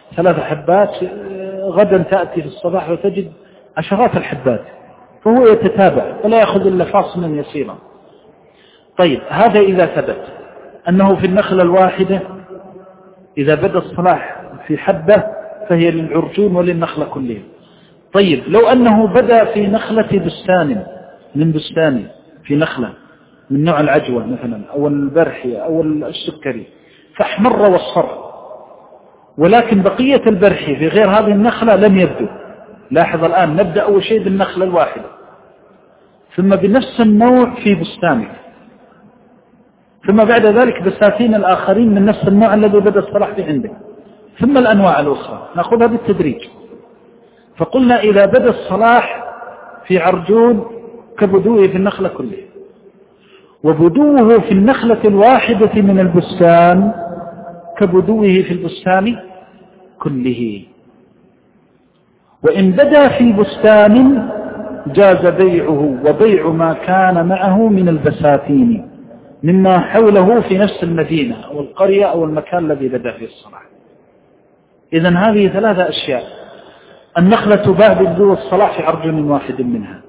Speaker 2: 3 حبات، غدا تأتي في الصباح وتجد عشرات الحبات، فهو يتتابع ولا يأخذ إلا فاصلا يسيرا. طيب هذا إذا ثبت أنه في النخلة الواحدة إذا بدأ الصلاح في حبة فهي للعرجون وللنخلة كلها. طيب لو أنه بدأ في نخلة بستان من بستان، في نخلة من نوع العجوة مثلا أو البرحي أو السكري فاحمر واصفر، ولكن بقية البرحي في غير هذه النخلة لم يبدو. لاحظ الآن نبدأ أول شيء بالنخلة الواحدة، ثم بنفس النوع في بستانك، ثم بعد ذلك بساتين الآخرين من نفس النوع الذي بدأ الصلاح في عندك، ثم الأنواع الأخرى نأخذها بالتدريج. فقلنا إذا بدأ الصلاح في عرجون كبدوه في النخلة كلها، وبدوه في النخلة الواحدة من البستان كبدوه في البستان كله. وإن بدأ في بستان جاز بيعه وبيع ما كان معه من البساتين مما حوله في نفس المدينة أو القرية أو المكان الذي بدأ فيه الصلاح. إذن هذه 3 أشياء: النخلة تباع ببدو الصلاح في عرجون واحد منها،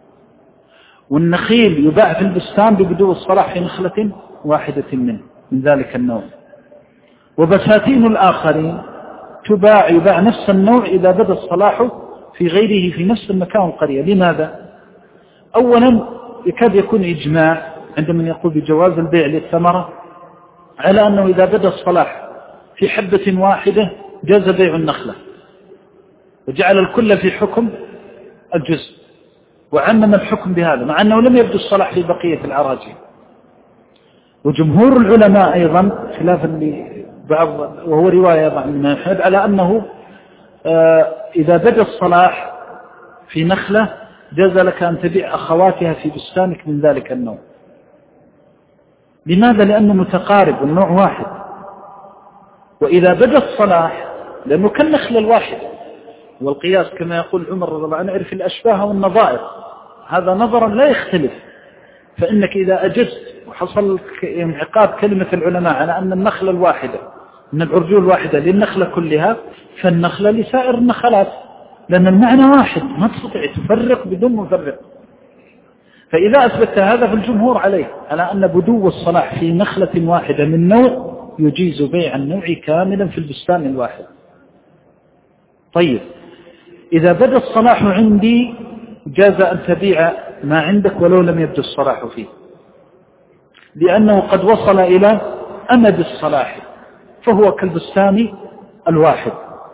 Speaker 2: والنخيل يباع في البستان ببدو الصلاح في نخلة واحدة من ذلك النوع، وبساتين الآخرين يباع نفس النوع إذا بدأ الصلاح في غيره في نفس المكان والقرية. لماذا؟ أولا يكاد يكون إجماع عند من يقول بجواز البيع للثمرة على أنه إذا بدأ الصلاح في حبة واحدة جاز بيع النخلة، وجعل الكل في حكم الجزء وعمم الحكم بهذا، مع أنه لم يبدو الصلاح في بقية العراجين. وجمهور العلماء أيضا خلافا لبعض وهو رواية عن أحمد على أنه إذا بدأ الصلاح في نخلة جاز لك أن تبيع أخواتها في بستانك من ذلك النوع. لماذا؟ لأنه متقارب والنوع واحد. وإذا بدأ الصلاح لأنه كالنخلة الواحدة، والقياس كما يقول عمر رضي الله عنه نعرف الأشباه والنظائر، هذا نظرا لا يختلف. فإنك إذا أجزت وحصل انعقاد كلمة العلماء على أن النخلة الواحدة من العرجون الواحدة للنخلة كلها، فالنخلة لسائر النخلات، لأن المعنى واحد ما تستطيع تفرق بدون مفرق. فإذا أثبت هذا فالجمهور عليه على أن بدو الصلاح في نخلة واحدة من نوع يجيز بيع النوع كاملا في البستان الواحد. طيب إذا بدأ الصلاح عندي جاز أن تبيع ما عندك ولو لم يبدأ الصلاح فيه، لأنه قد وصل إلى أمد الصلاح فهو كالبستان الواحد.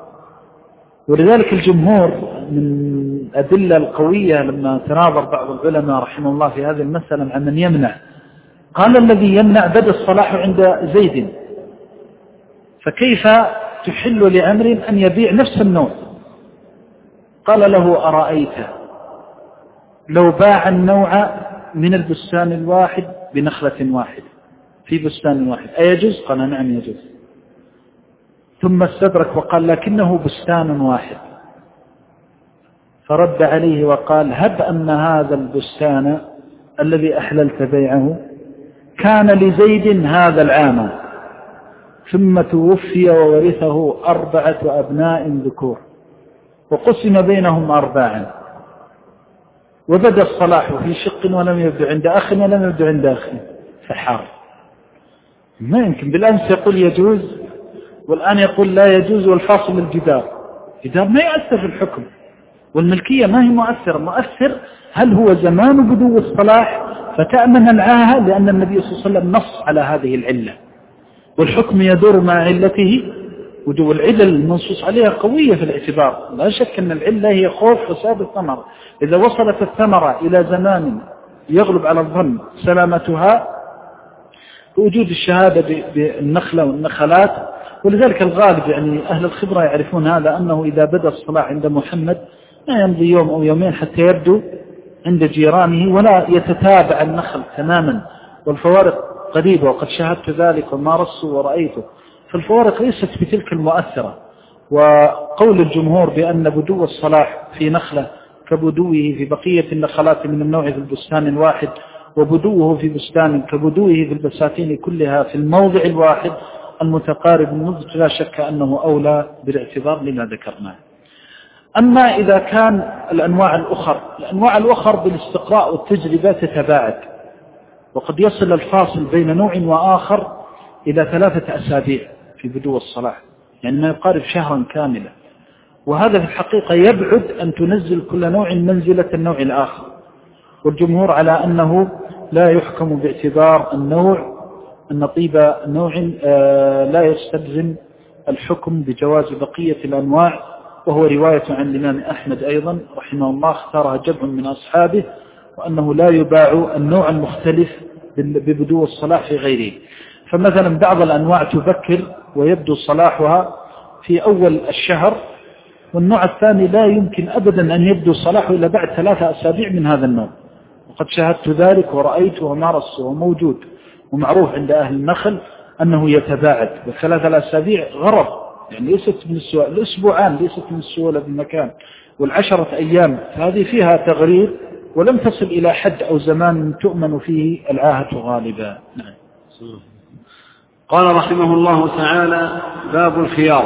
Speaker 2: ولذلك الجمهور من الأدلة القوية لما تناظر بعض العلماء رحمه الله في هذه المسألة عن من يمنع، قال الذي يمنع بدأ الصلاح عند زيد، فكيف تحل لعمر أن يبيع نفس النوع؟ قال له أرأيت لو باع النوع من البستان الواحد بنخلة واحدة في بستان واحد أيجوز؟ قال نعم يجوز. ثم استدرك وقال لكنه بستان واحد، فرد عليه وقال هب أن هذا البستان الذي أحللت بيعه كان لزيد هذا العام ثم توفي وورثه 4 أبناء ذكور وقسم بينهم 4 وبدأ الصلاح في شق ولم يبدو عند أخ ولم يبدو عند أخ فحار. ما يمكن، بالأمس يقول يجوز والآن يقول لا يجوز، والفاصل الجدار ما يؤثر في الحكم، والملكية ما هي مؤثر هل هو زمان بدو الصلاح فتأمن العاهة، لأن النبي صلى الله عليه وسلم نص على هذه العلة، والحكم يدور مع علته. وجو العلة المنصوص عليها قوية في الاعتبار، لا شك أن العلة هي خوف فساد الثمرة. إذا وصلت الثمرة إلى زمان يغلب على الظن سلامتها وجود الشهادة بالنخلة والنخلات. ولذلك الغالب يعني أهل الخبرة يعرفون هذا، أنه إذا بدأ الصلاح عند محمد ما يمضي يوم أو يومين حتى يبدو عند جيرانه، ولا يتتابع النخل تماما، والفوارق قريبة وقد شاهدت ذلك وما رصوا ورأيته، فالفوارق ليست بتلك المؤثرة. وقول الجمهور بأن بدو الصلاح في نخلة كبدوه في بقية النخلات من النوع في البستان الواحد، وبدوه في بستان كبدوه في البساتين كلها في الموضع الواحد، المتقارب النضج لا شك أنه أولى بالاعتبار لما ذكرناه. أما إذا كان الأنواع الأخر بالاستقراء والتجربة تتباعد، وقد يصل الفاصل بين نوع وآخر إلى 3 أسابيع في بدو الصلاة، يعني ما يقارب شهرا كاملا، وهذا في الحقيقة يبعد أن تنزل كل نوع منزلة النوع الآخر. والجمهور على أنه لا يحكم باعتبار النوع أن طيب نوع لا يستلزم الحكم بجواز بقية الأنواع، وهو رواية عن الإمام أحمد أيضا رحمه الله اختارها جمع من أصحابه، وأنه لا يباع النوع المختلف ببدو الصلاح في غيره. فمثلا بعض الأنواع تبكر ويبدو صلاحها في أول الشهر، والنوع الثاني لا يمكن أبدا أن يبدو صلاحه إلا بعد 3 أسابيع من هذا النوع، وقد شاهدت ذلك ورأيته ومارسته وموجود ومعروف عند أهل النخل أنه يتباعد، و3 أسابيع غرض، يعني ليست من السؤال، الأسبوعان ليست من السهولة بالمكان، وال10 أيام هذه فيها تغرير ولم تصل إلى حد أو زمان تؤمن فيه العاهة غالبا. نعم.
Speaker 1: قال رحمه الله تعالى: باب الخيار.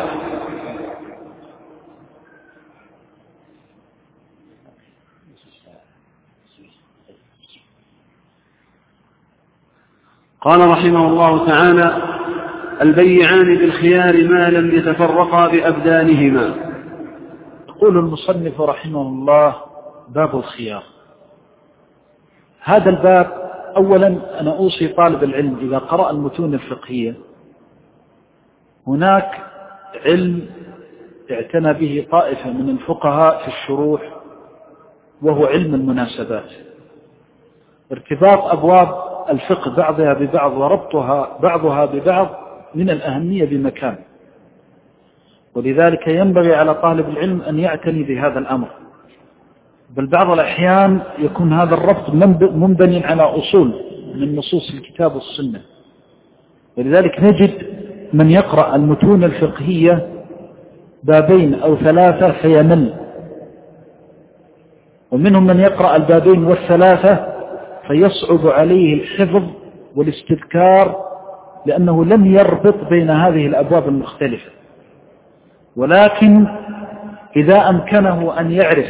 Speaker 1: قال رحمه الله تعالى: البيعان بالخيار ما لم يتفرقا بأبدانهما.
Speaker 2: يقول المصنف رحمه الله: باب الخيار. هذا الباب أولا أنا أوصي طالب العلم إذا قرأ المتون الفقهية، هناك علم اعتنى به طائفة من الفقهاء في الشروح، وهو علم المناسبات، ارتباط أبواب الفقه بعضها ببعض وربطها بعضها ببعض من الأهمية بمكان، ولذلك ينبغي على طالب العلم أن يعتني بهذا الأمر. بل بعض الأحيان يكون هذا الربط منبني على أصول من نصوص الكتاب والسنة، ولذلك نجد من يقرأ المتون الفقهية 2 أو 3 فيمل، ومنهم من يقرأ 2 و3 فيصعب عليه الحفظ والاستذكار، لأنه لم يربط بين هذه الأبواب المختلفة. ولكن إذا أمكنه أن يعرف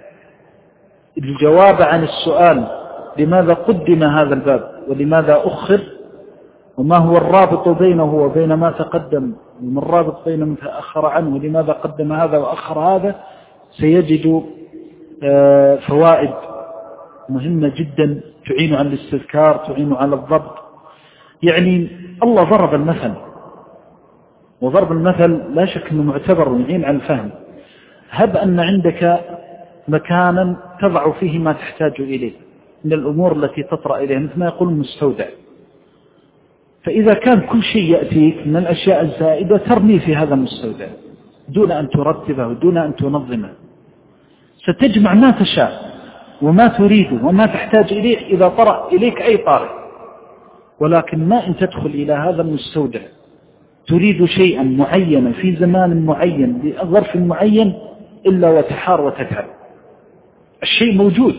Speaker 2: الجواب عن السؤال لماذا قدم هذا الباب ولماذا أخر، وما هو الرابط بينه وبين ما تقدم، وما الرابط بين ما تأخر عنه ولماذا قدم هذا وأخر هذا، سيجد فوائد مهمة جدا تعين على الاستذكار، تعين على الضبط. يعني الله ضرب المثل، وضرب المثل لا شك أنه معتبر ويعين على الفهم. هب أن عندك مكانا تضع فيه ما تحتاج إليه من الأمور التي تطرأ إليها، مثل ما يقول المستودع، فإذا كان كل شيء يأتيك من الأشياء الزائدة ترمي في هذا المستودع دون أن ترتبه ودون أن تنظمه، ستجمع ما تشاء وما تريده وما تحتاج إليه إذا طرأ إليك أي طارئ. ولكن ما إن تدخل إلى هذا المستودع تريد شيئا معينا في زمان معين بظرف معين إلا وتحار وتتعب. الشيء موجود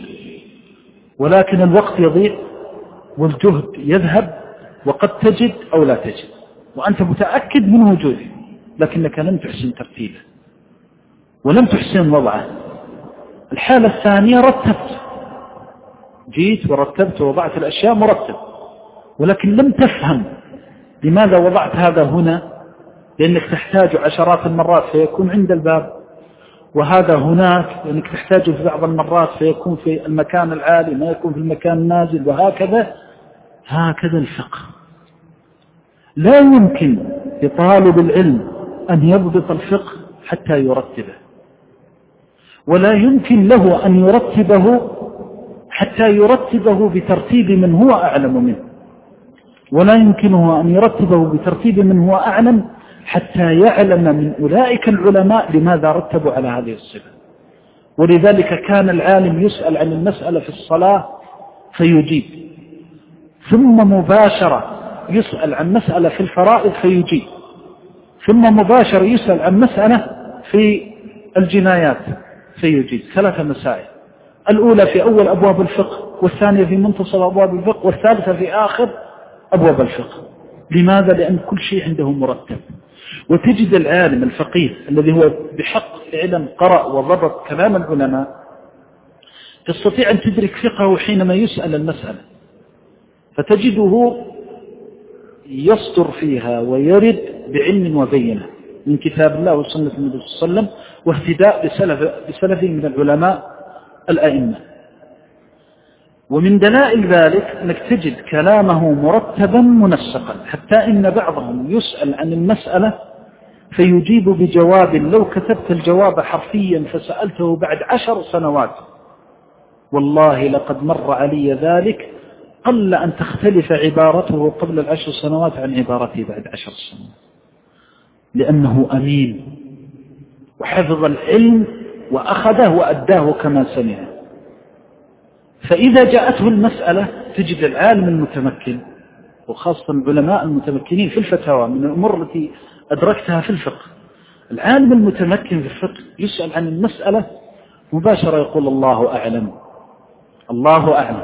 Speaker 2: ولكن الوقت يضيع والجهد يذهب، وقد تجد أو لا تجد وأنت متأكد من وجوده، لكنك لم تحسن ترتيبه ولم تحسن وضعه. الحالة الثانية رتبت، جيت ورتبت ووضعت الأشياء مرتب، ولكن لم تفهم لماذا وضعت هذا هنا، لأنك تحتاج عشرات المرات فيكون عند الباب، وهذا هناك لأنك تحتاجه في بعض المرات فيكون في المكان العالي ما يكون في المكان النازل، وهكذا. هكذا الفقه لا يمكن لطالب العلم أن يضبط الفقه حتى يرتبه، ولا يمكن له أن يرتبه حتى يرتبه بترتيب من هو أعلم منه، ولا يمكنه أن يرتبه بترتيب من هو أعلم حتى يعلم من أولئك العلماء لماذا رتبوا على هذه الصفة. ولذلك كان العالم يسأل عن المسألة في الصلاة فيجيب، ثم مباشرة يسأل عن مسألة في الفرائض فيجيب، ثم مباشرة يسأل عن مسألة في الجنايات فيجيب. 3 مسائل، الأولى في أول أبواب الفقه، والثانية في منتصف أبواب الفقه، والثالثة في آخر أبواب الفقه. لماذا؟ لأن كل شيء عنده مرتب. وتجد العالم الفقيه الذي هو بحق العلم قرأ وضبط كلام العلماء تستطيع أن تدرك فقهه حينما يسأل المسألة، فتجده يصدر فيها ويرد بعلم وبينة من كتاب الله وسنة النبي صلى الله عليه وسلم واهتداء بسلفه من العلماء الأئمة. ومن دلائل ذلك أنك تجد كلامه مرتبا منسقا، حتى إن بعضهم يسأل عن المسألة فيجيب بجواب لو كتبت الجواب حرفيا فسألته بعد 10 سنوات والله لقد مر علي ذلك قل أن تختلف عبارته قبل 10 سنوات عن عبارته بعد 10 سنوات، لأنه أمين وحفظ العلم وأخذه وأداه كما سمعه. فإذا جاءته المسألة تجد العالم المتمكن، وخاصة العلماء المتمكنين في الفتاوى من الأمور التي أدركتها في الفقه، العالم المتمكن في الفقه يسأل عن المسألة مباشرة يقول الله أعلم الله أعلم.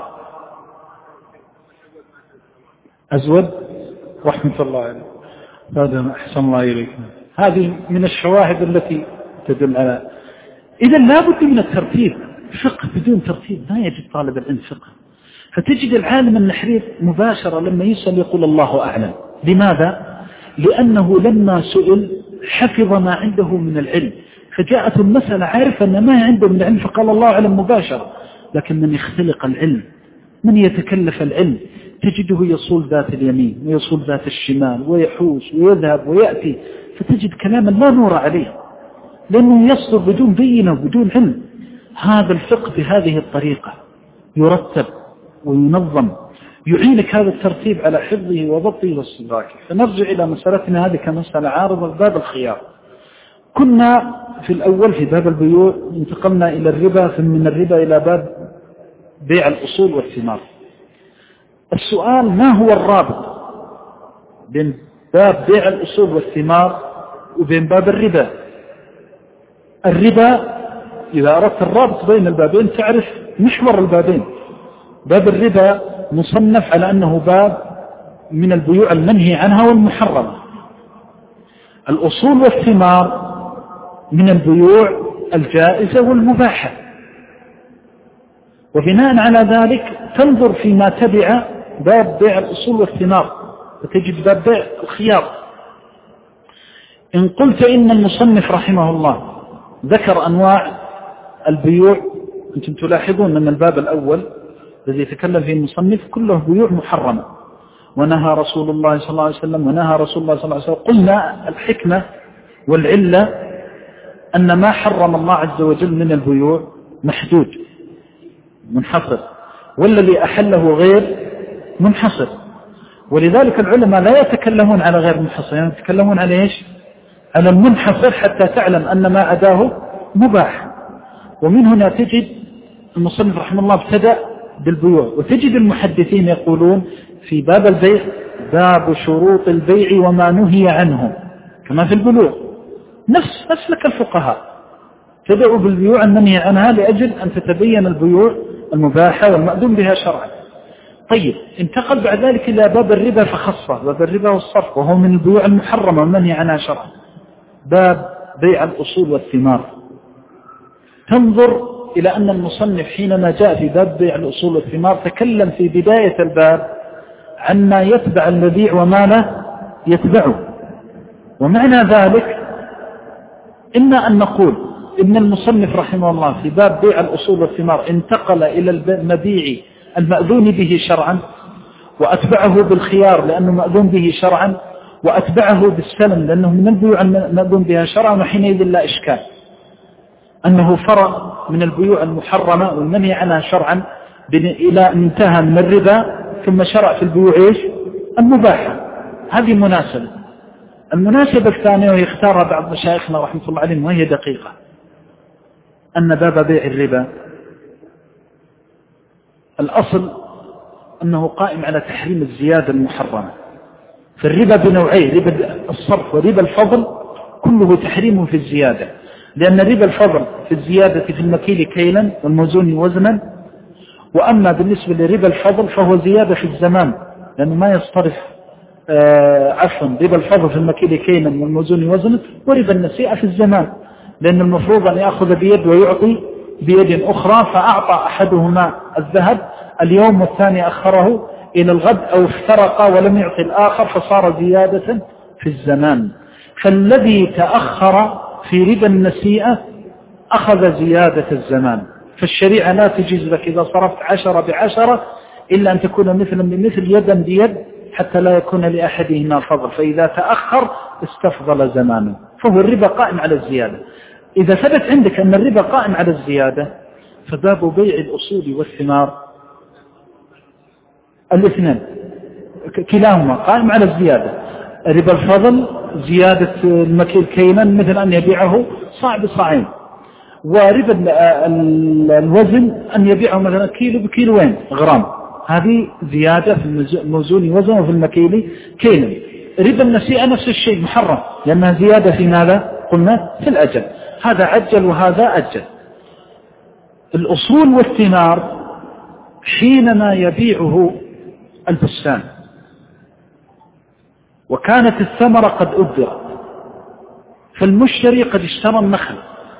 Speaker 2: أزود رحمة الله عليه، هذا أحسن الله إليكم. هذه من الشواهد التي تدل على إذا لا بد من الترتيب. فقه بدون ترتيب لا يجد طالب العلم فقه. فتجد العالم النحرير مباشرة لما يسأل يقول الله أعلم. لماذا؟ لأنه لما سئل حفظ ما عنده من العلم، فجاءت المسألة عارف أن ما عنده من العلم فقال الله أعلم مباشرة. لكن من يختلق العلم، من يتكلف العلم، تجده يصول ذات اليمين ويصول ذات الشمال ويحوس ويذهب ويأتي، فتجد كلاما لا نور عليه لأنه يصدر بدون بينة وبدون علم. هذا الفقه بهذه الطريقة يرتب وينظم، يعينك هذا الترتيب على حفظه وضبطه واستدراكه. فنرجع إلى مسألتنا هذه كمسألة عارضة باب الخيار. كنا في الأول في باب البيوع، انتقلنا إلى الربا، ثم من الربا إلى باب بيع الأصول والثمار. السؤال ما هو الرابط بين باب بيع الأصول والثمار وبين باب الربا؟ الربا إذا أردت الرابط بين البابين تعرف محور البابين. باب الربا مصنف على أنه باب من البيوع المنهي عنها والمحرمة. الأصول والثمار من البيوع الجائزة والمباحة. وبناء على ذلك تنظر فيما تبع باب بيع الأصول والثمار فتجد باب بيع الخيار. إن قلت إن المصنف رحمه الله ذكر أنواع البيوع، أنتم تلاحظون أن الباب الأول الذي يتكلم فيه المصنف كله بيوع محرمة، ونهى رسول الله صلى الله عليه وسلم ونهى رسول الله صلى الله عليه وسلم. قلنا الحكمة والعلة أن ما حرم الله عز وجل من البيوع محدود منحصر، والذي أحله غير منحصر. ولذلك العلماء لا يتكلمون على غير منحصر، يعني يتكلمون على إيش؟ على المنحصر حتى تعلم أن ما أداه مباح. ومن هنا تجد المصنف رحمه الله ابتدأ بالبيوع، وتجد المحدثين يقولون في باب البيع باب شروط البيع وما نهي عنه كما في البلوغ. نفس لك الفقهاء تدعو بالبيوع المنهي عنها لأجل أن تتبين البيوع المباحة والمأذون بها شرعا. طيب انتقل بعد ذلك إلى باب الربا فخصه باب الربا والصرف، وهو من البيوع المحرمة والمنهي عنها شرعا. باب بيع الأصول والثمار، تنظر إلى أن المصنف حينما جاء في باب بيع الأصول والثمار تكلم في بداية الباب عن ما يتبع المبيع وما لا يتبعه. ومعنى ذلك إما أن نقول إن المصنف رحمه الله في باب بيع الأصول والثمار انتقل إلى المبيع المأذون به شرعا، وأتبعه بالخيار لأنه مأذون به شرعا، وأتبعه بالسلم لأنه من البيوع المأذون بها شرعا، وحينئذ لا إشكال أنه فرق من البيوع المحرمة والمنهي عنها شرعا إلى أن انتهى من الربا ثم شرع في البيوع إيش؟ المباحة. هذه مناسبة. المناسبة الثانية ويختارها بعض مشايخنا رحمة الله عليهم وهي دقيقة، أن باب بيع الربا الأصل أنه قائم على تحريم الزيادة المحرمة. فالربا بنوعين، ربا الصرف وربا الفضل، كله تحريم في الزيادة، لأن ربا الفضل في الزيادة في المكيل كيلا والموزون وزنا، وأما بالنسبة لربا الفضل فهو زيادة في الزمان لأنه ما يصطرف عفوا ربا الفضل في المكيل كيلا والموزون وزنا، وربا النسيئة في الزمان، لأن المفروض أن يأخذ بيد ويعطي بيد أخرى، فأعطى أحدهما الذهب اليوم والثاني أخره إلى الغد، أو افترقا ولم يعطي الآخر فصار زيادة في الزمان. فالذي تأخر في ربا النسيئة أخذ زيادة الزمان، فالشريعة لا تجيز لك إذا صرفت 10 ب10 إلا أن تكون مثلا بمثل يدا بيد حتى لا يكون لأحدهما فضل، فإذا تأخر استفضل زمانه، فهو الربا قائم على الزيادة. إذا ثبت عندك أن الربا قائم على الزيادة فباب بيع الأصول والثمار الاثنين كلاهما قائم على الزيادة. ربا الفضل زيادة المكيل كيلا مثل أن يبيعه صاع بصاعين، وربا الوزن أن يبيعه مثلا كيلو بكيلوين غرام، هذه زيادة في الموزون وزن وفي المكيل كيلا. ربا النسيئة نفس الشيء محرم، لأنها زيادة في ماذا؟ قلنا في الأجل، هذا عجل وهذا أجل. الأصول والثمار حينما يبيعه البستان وكانت الثمرة قد أبدرت، فالمشتري قد اشترى النخل،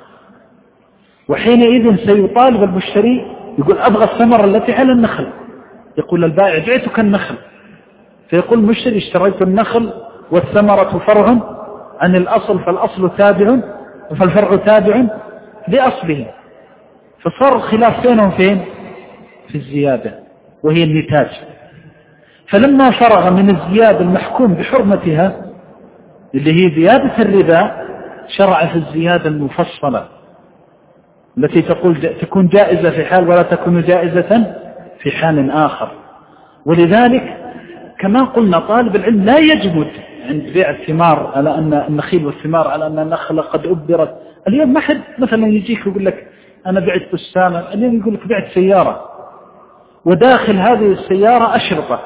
Speaker 2: وحينئذ سيطالب المشتري يقول أبغى الثمرة التي على النخل، يقول البائع بعتك النخل، فيقول المشتري اشتريت النخل والثمرة فرع عن الأصل، فالأصل تابع فالفرع تابع لأصله، فصار الخلاف بينهم فين؟ في الزيادة وهي النتاج. فلما فرغ من الزيادة المحكوم بحرمتها اللي هي زيادة الربا، شرع في الزيادة المفصلة التي تكون جائزة في حال ولا تكون جائزة في حال آخر. ولذلك كما قلنا طالب العلم لا يجمد عند بيع الثمار على أن النخيل والثمار على أن النخلة قد أبدرت. اليوم ما حد مثلا يجيك ويقول لك أنا بعت بستانا، اليوم يقول لك بعت سيارة، وداخل هذه السيارة أشرطة،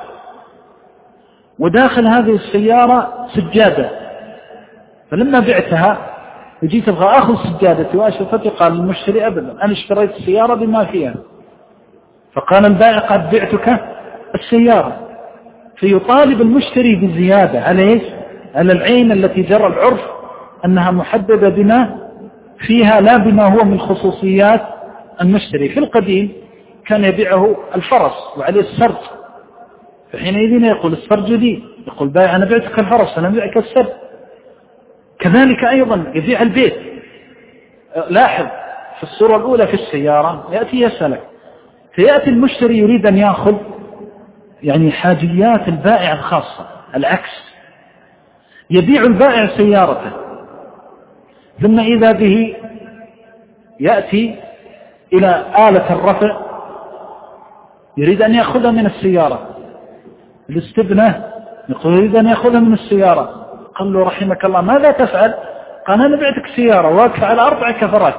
Speaker 2: وداخل هذه السيارة سجادة، فلما بعتها وجيت أبغى أخذ سجادتي وأشرطتي قال المشتري أبدا أنا اشتريت السيارة بما فيها، فقال البائع قد بعتك السيارة، فيطالب المشتري بزيادة على إيش؟ على العين التي جرى العرف أنها محددة بما فيها لا بما هو من خصوصيات المشتري. في القديم كان يبيعه الفرس وعليه السرج، فحينئذ يقول السرج لي، يقول بائع أنا بعتك الفرس أنا بعتك السرج. كذلك أيضا يبيع البيت، لاحظ في الصورة الأولى في السيارة يأتي يسألك، فيأتي المشتري يريد أن يأخذ يعني حاجيات البائع الخاصة، العكس يبيع البائع سيارته، ثم إذا به يأتي إلى آلة الرفع يريد أن يأخذها من السيارة، الاستبنة يقول يريد أن يأخذها من السيارة، قال له رحمك الله ماذا تفعل؟ قال أنا بعتك سيارة واقفة على 4 كفرات،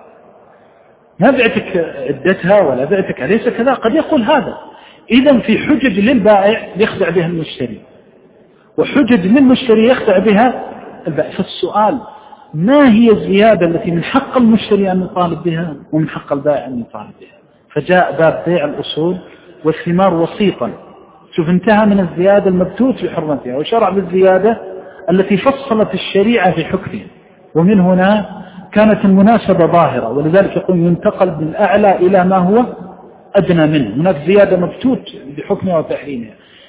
Speaker 2: ما بعتك عدتها ولا بعتك أليس كذا؟ قد يقول هذا. إذن في حجج للبائع يخدع بها المشتري، وحجج للمشتري يخدع بها البائع. فالسؤال ما هي الزيادة التي من حق المشتري أن يطالب بها ومن حق البائع أن يطالب بها؟ فجاء باب بيع الأصول والثمار وسيطا، شوف انتهى من الزيادة المبتوت في حرمتها وشرع بالزيادة التي فصلت الشريعة في حكمها، ومن هنا كانت المناسبة ظاهرة، ولذلك يقول ينتقل بالأعلى إلى ما هو أدنى منه، هناك زيادة مبتوت بحكمها وتحريمها.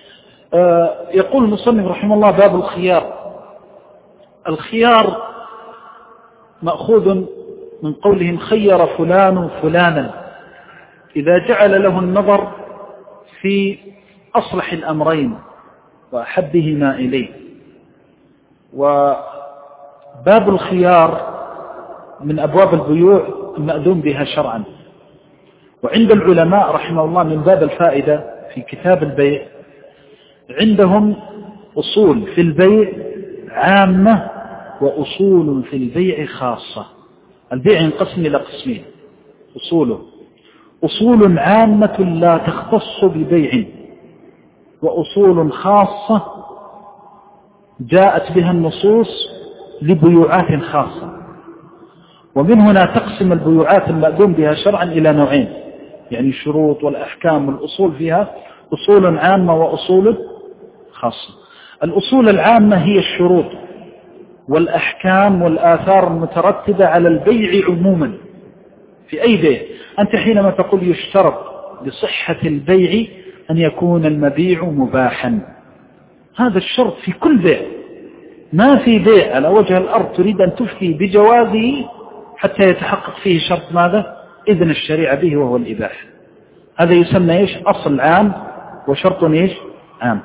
Speaker 2: يقول المصنف رحمه الله باب الخيار. الخيار مأخوذ من قولهم خير فلان فلانا، إذا جعل له النظر في أصلح الأمرين وأحبهما إليه. وباب الخيار من أبواب البيوع المأذون بها شرعا، وعند العلماء رحمه الله من باب الفائدة في كتاب البيع عندهم أصول في البيع عامة وأصول في البيع خاصة. البيع ينقسم إلى قسمين، أصول عامة لا تختص ببيع، وأصول خاصة جاءت بها النصوص لبيوعات خاصة. ومن هنا تقسم البيوعات المأذون بها شرعا إلى نوعين، يعني الشروط والأحكام والأصول فيها أصول عامة وأصول خاصة. الأصول العامة هي الشروط والأحكام والآثار المترتبة على البيع عموما في أي بيع. أنت حينما تقول يشترط لصحة البيع أن يكون المبيع مباحا، هذا الشرط في كل بيع. ما في بيع على وجه الأرض تريد أن تفتي بجوازه حتى يتحقق فيه شرط ماذا؟ إذن الشريعة به وهو الإباحة. هذا يسمى إيش؟ أصل عام وشرط إيش؟ عام.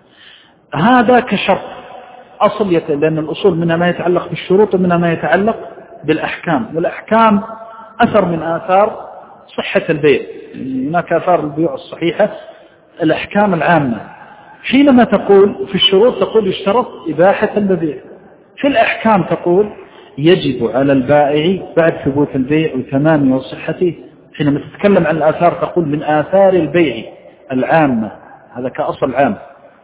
Speaker 2: هذا كشرط أصل لأن الأصول منها ما يتعلق بالشروط ومنها ما يتعلق بالأحكام، والأحكام أثر من آثار صحة البيع. هناك آثار البيوع الصحيحة، الأحكام العامة. حينما تقول في الشروط تقول يشترط إباحة المبيع، في الأحكام تقول يجب على البائع بعد ثبوت البيع وتمامه وصحته. حينما تتكلم عن الآثار تقول من آثار البيع العامة، هذا كأصل عام،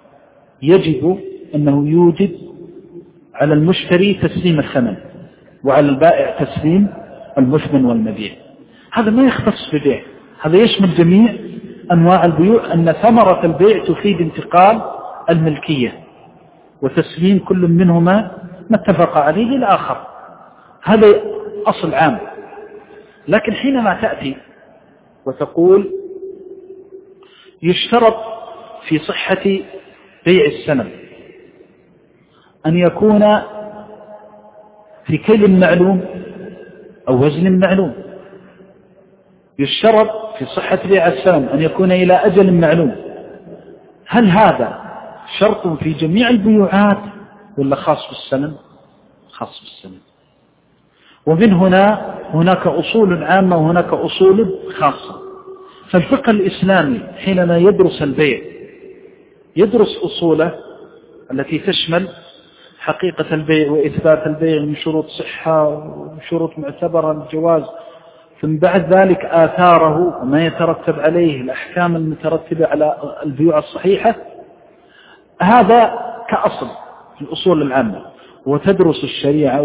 Speaker 2: يجب أنه يوجب على المشتري تسليم الثمن وعلى البائع تسليم المثمن والمبيع. هذا ما يختص ببيع، هذا يشمل جميع أنواع البيوع، أن ثمرة البيع تفيد انتقال الملكية وتسليم كل منهما ما اتفق عليه للآخر. هذا أصل عام. لكن حينما تأتي وتقول يشترط في صحة بيع السنة أن يكون في كيل معلوم أو وزن معلوم، يشترط في صحة بيع السلم أن يكون إلى أجل معلوم، هل هذا شرط في جميع البيوعات ولا خاص بالسلم؟ خاص بالسلم. ومن هنا هناك أصول عامة وهناك أصول خاصة. فالفقه الإسلامي حينما يدرس البيع يدرس أصوله التي تشمل حقيقة البيع وإثبات البيع من شروط صحة وشروط معتبرة للجواز، ثم بعد ذلك آثاره وما يترتب عليه، الأحكام المترتبة على البيوع الصحيحة. هذا كأصل في الأصول العامة. وتدرس الشريعة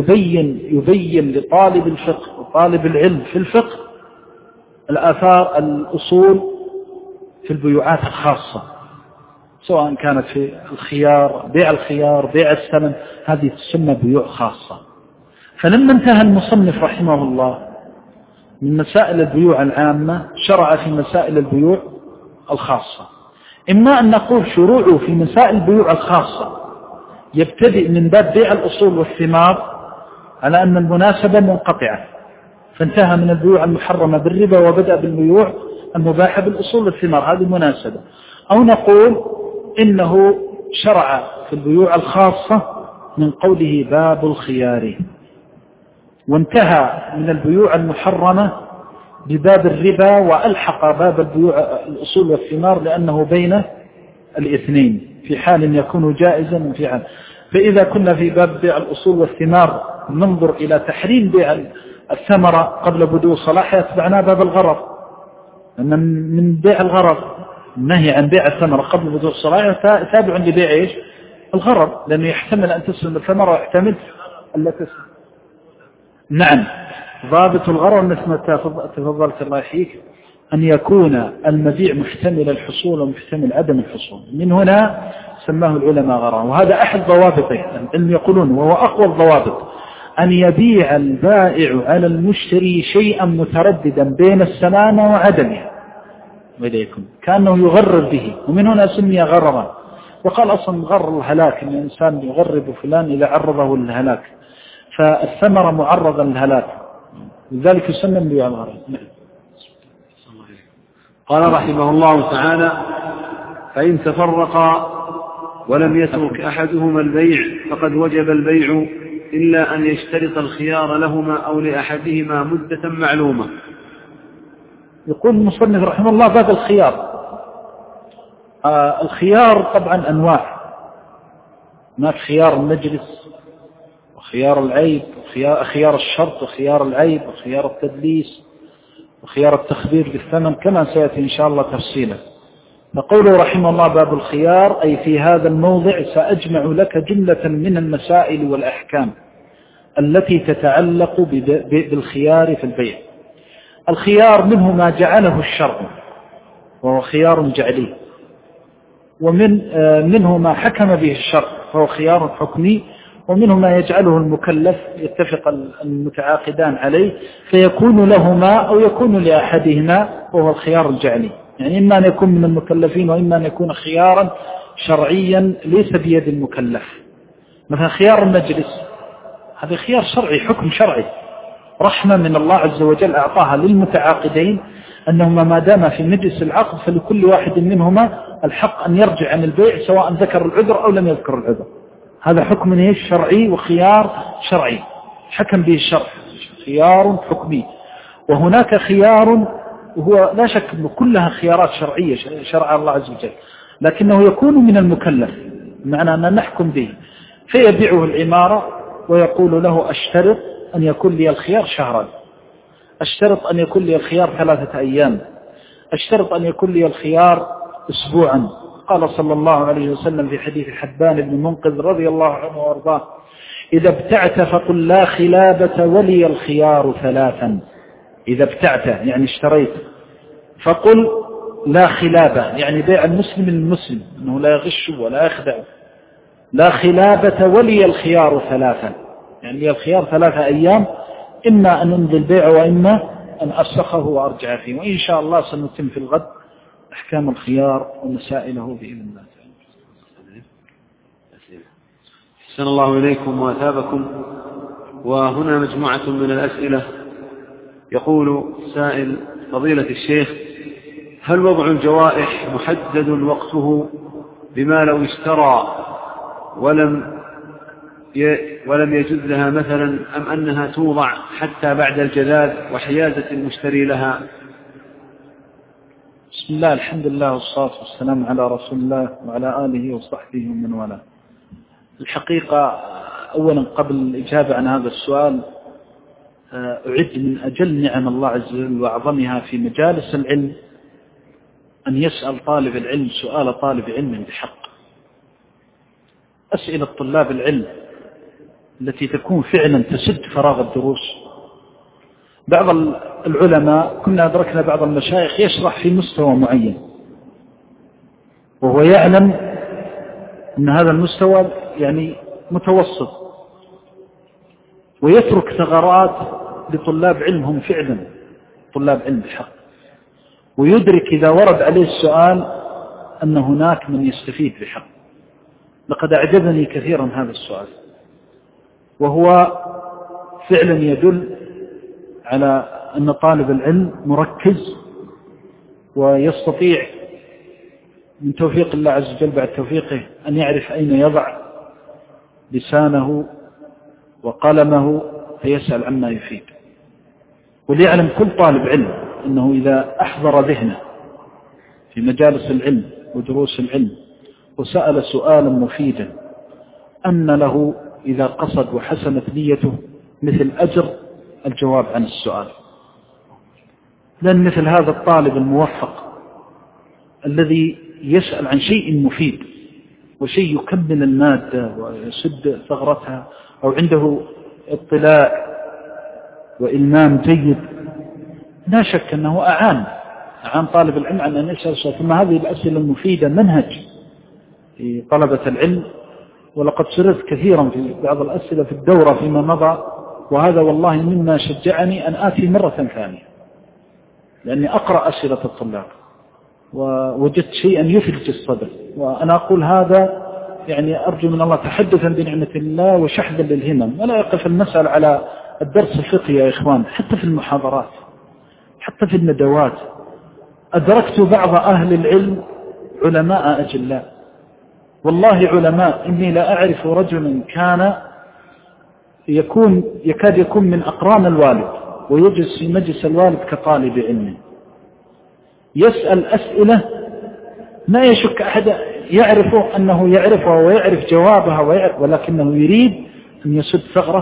Speaker 2: ويبين لطالب الفقه وطالب العلم في الفقه الآثار الأصول في البيوعات الخاصة، سواء كانت في الخيار، بيع الثمن، هذه تسمى بيوع خاصة. فلما انتهى المصنف رحمه الله من مسائل البيوع العامة شرع في مسائل البيوع الخاصة. إما أن نقول شروعه في مسائل البيوع الخاصة يبتدئ من باب بيع الأصول والثمار على أن المناسبة منقطعة، فانتهى من البيوع المحرمة بالربا وبدأ بالبيوع المباحة بالأصول والثمار، هذه مناسبة. أو نقول إنه شرع في البيوع الخاصة من قوله باب الخيار، وانتهى من البيوع المحرمة بباب الربا وألحق باب البيوع الأصول والثمار لأنه بين الاثنين في حال يكون جائزا وفي حال. فإذا كنا في باب بيع الأصول والثمار ننظر إلى تحريم بيع الثمرة قبل بدو صلاحها، يتبعنا باب الغرض، أن من بيع الغرض النهي عن بيع الثمرة قبل بدو صلاحها تابع لبيع إيش؟ الغرض، لأنه يحتمل أن تسلم الثمرة ويحتمل أن لا تسلم. نعم، ضابط الغرض مثل ما تفضلت الله يحييك أن يكون المبيع محتمل الحصول ومحتمل عدم الحصول. من هنا سماه العلماء غرض، وهذا أحد ضوابطه. العلم يقولون وهو أقوى الضوابط أن يبيع البائع على المشتري شيئا مترددا بين السلامة وعدمها، وإليكم كأنه يغرر به، ومن هنا سمي غررا. وقال أصلا غر الهلاك، أن الإنسان يغرب فلان إذا عرضه للهلاك، فالثمرة معرضة للهلاك، لذلك يسمى بيع الغرض.
Speaker 1: قال رحمه الله تعالى: فإن تفرقا ولم يترك أحدهما البيع فقد وجب البيع إلا أن يشترط الخيار لهما أو لأحدهما مدة معلومة.
Speaker 2: يقول المصنف رحمه الله باب الخيار. الخيار طبعا أنواع، هناك خيار المجلس وخيار العيب وخيار الشرط وخيار العيب وخيار التدليس وخيار التخبير بالثمن كما سيأتي إن شاء الله تفصيلا. فقوله رحمه الله باب الخيار أي في هذا الموضع سأجمع لك جملة من المسائل والأحكام التي تتعلق بالخيار في البيع. الخيار منه ما جعله الشرع وهو خيار جعلي، منه ما حكم به الشرع فهو خيار حكمي، ومنه ما يجعله المكلف يتفق المتعاقدان عليه فيكون لهما أو يكون لأحدهما، وهو الخيار الجعلي. يعني إما أن يكون من المكلفين وإما أن يكون خيارا شرعيا ليس بيد المكلف. مثلا خيار المجلس هذا خيار شرعي، حكم شرعي، رحمة من الله عز وجل أعطاها للمتعاقدين أنهما ما دام في مجلس العقد فلكل واحد منهما الحق أن يرجع عن البيع سواء ذكر العذر أو لم يذكر العذر. هذا حكم شرعي وخيار شرعي حكم به الشرع، خيار حكمي. وهناك خيار وهو لا شك أنه كلها خيارات شرعية شرع الله عز وجل، لكنه يكون من المكلف، معنى أن نحكم به، فيبيعه العمارة ويقول له أشترط أن يكون لي الخيار شهرا، أشترط أن يكون لي الخيار 3 أيام، أشترط أن يكون لي الخيار أسبوعا. قال صلى الله عليه وسلم في حديث حبان بن منقذ رضي الله عنه وارضاه: إذا ابتعت فقل لا خلابة ولي الخيار 3. إذا ابتعت يعني اشتريت، فقل لا خلابة يعني بيع المسلم للمسلم أنه لا يغش ولا يخدع، لا خلابة ولي الخيار 3 يعني لي الخيار 3 أيام، إما أن أمضي البيع وإما أن أفسخه وأرجع فيه. وإن شاء الله سنتم في الغد أحكام الخيار ومسائله بإذن الله.
Speaker 1: أحسن الله إليكم وأثابكم. وهنا مجموعة من الأسئلة. يقول سائل: فضيلة الشيخ، هل وضع الجوائح محدد وقته بما لو اشترى ولم يجزها مثلا، أم أنها توضع حتى بعد الجذاذ وحيازة المشتري لها؟
Speaker 2: بسم الله، الحمد لله والصلاة والسلام على رسول الله وعلى آله وصحبه ومن والاه. الحقيقة أولا قبل الإجابة عن هذا السؤال أعد من أجل نعم الله عز وجل وأعظمها في مجالس العلم أن يسأل طالب العلم سؤال طالب علم بحق. أسئلة طلاب العلم التي تكون فعلا تسد فراغ الدروس. بعض العلماء كنا أدركنا بعض المشايخ يشرح في مستوى معين وهو يعلم أن هذا المستوى يعني متوسط، ويترك ثغرات لطلاب علمهم فعلا طلاب علم بحق، ويدرك إذا ورد عليه السؤال أن هناك من يستفيد بحق. لقد أعجبني كثيرا هذا السؤال، وهو فعلا يدل على أن طالب العلم مركز ويستطيع من توفيق الله عز وجل بعد توفيقه أن يعرف أين يضع لسانه وقلمه فيسأل عما يفيد. وليعلم كل طالب علم أنه إذا أحضر ذهنه في مجالس العلم ودروس العلم وسأل سؤالا مفيدا أن له إذا قصد وحسنت نيته مثل أجر الجواب عن السؤال. لأن مثل هذا الطالب الموفق الذي يسأل عن شيء مفيد وشيء يكمل المادة ويسد ثغرتها أو عنده اطلاع وإلمام جيد، لا شك أنه أعان طالب العلم عن أن يسأل سؤال. ثم هذه الأسئلة المفيدة منهج في طلبة العلم، ولقد سررت كثيرا في بعض الأسئلة في الدورة فيما مضى، وهذا والله مما شجعني أن آتي مرة ثانية، لأني أقرأ أسئلة الطلاب ووجدت شيئا يفلج الصدر. وأنا أقول هذا يعني أرجو من الله تحدثا بنعمة الله وشحذا للهمم، ولا يقف المسأل على الدرس الفقهي يا إخوان، حتى في المحاضرات حتى في الندوات. أدركت بعض أهل العلم علماء أجلاء، والله علماء، إني لا أعرف رجلا كان يكاد يكون من أقران الوالد ويجلس في مجلس الوالد كطالب علم، يسأل أسئلة ما يشك أحد يعرف أنه يعرفها ويعرف جوابها ولكنه يريد أن يسد ثغرة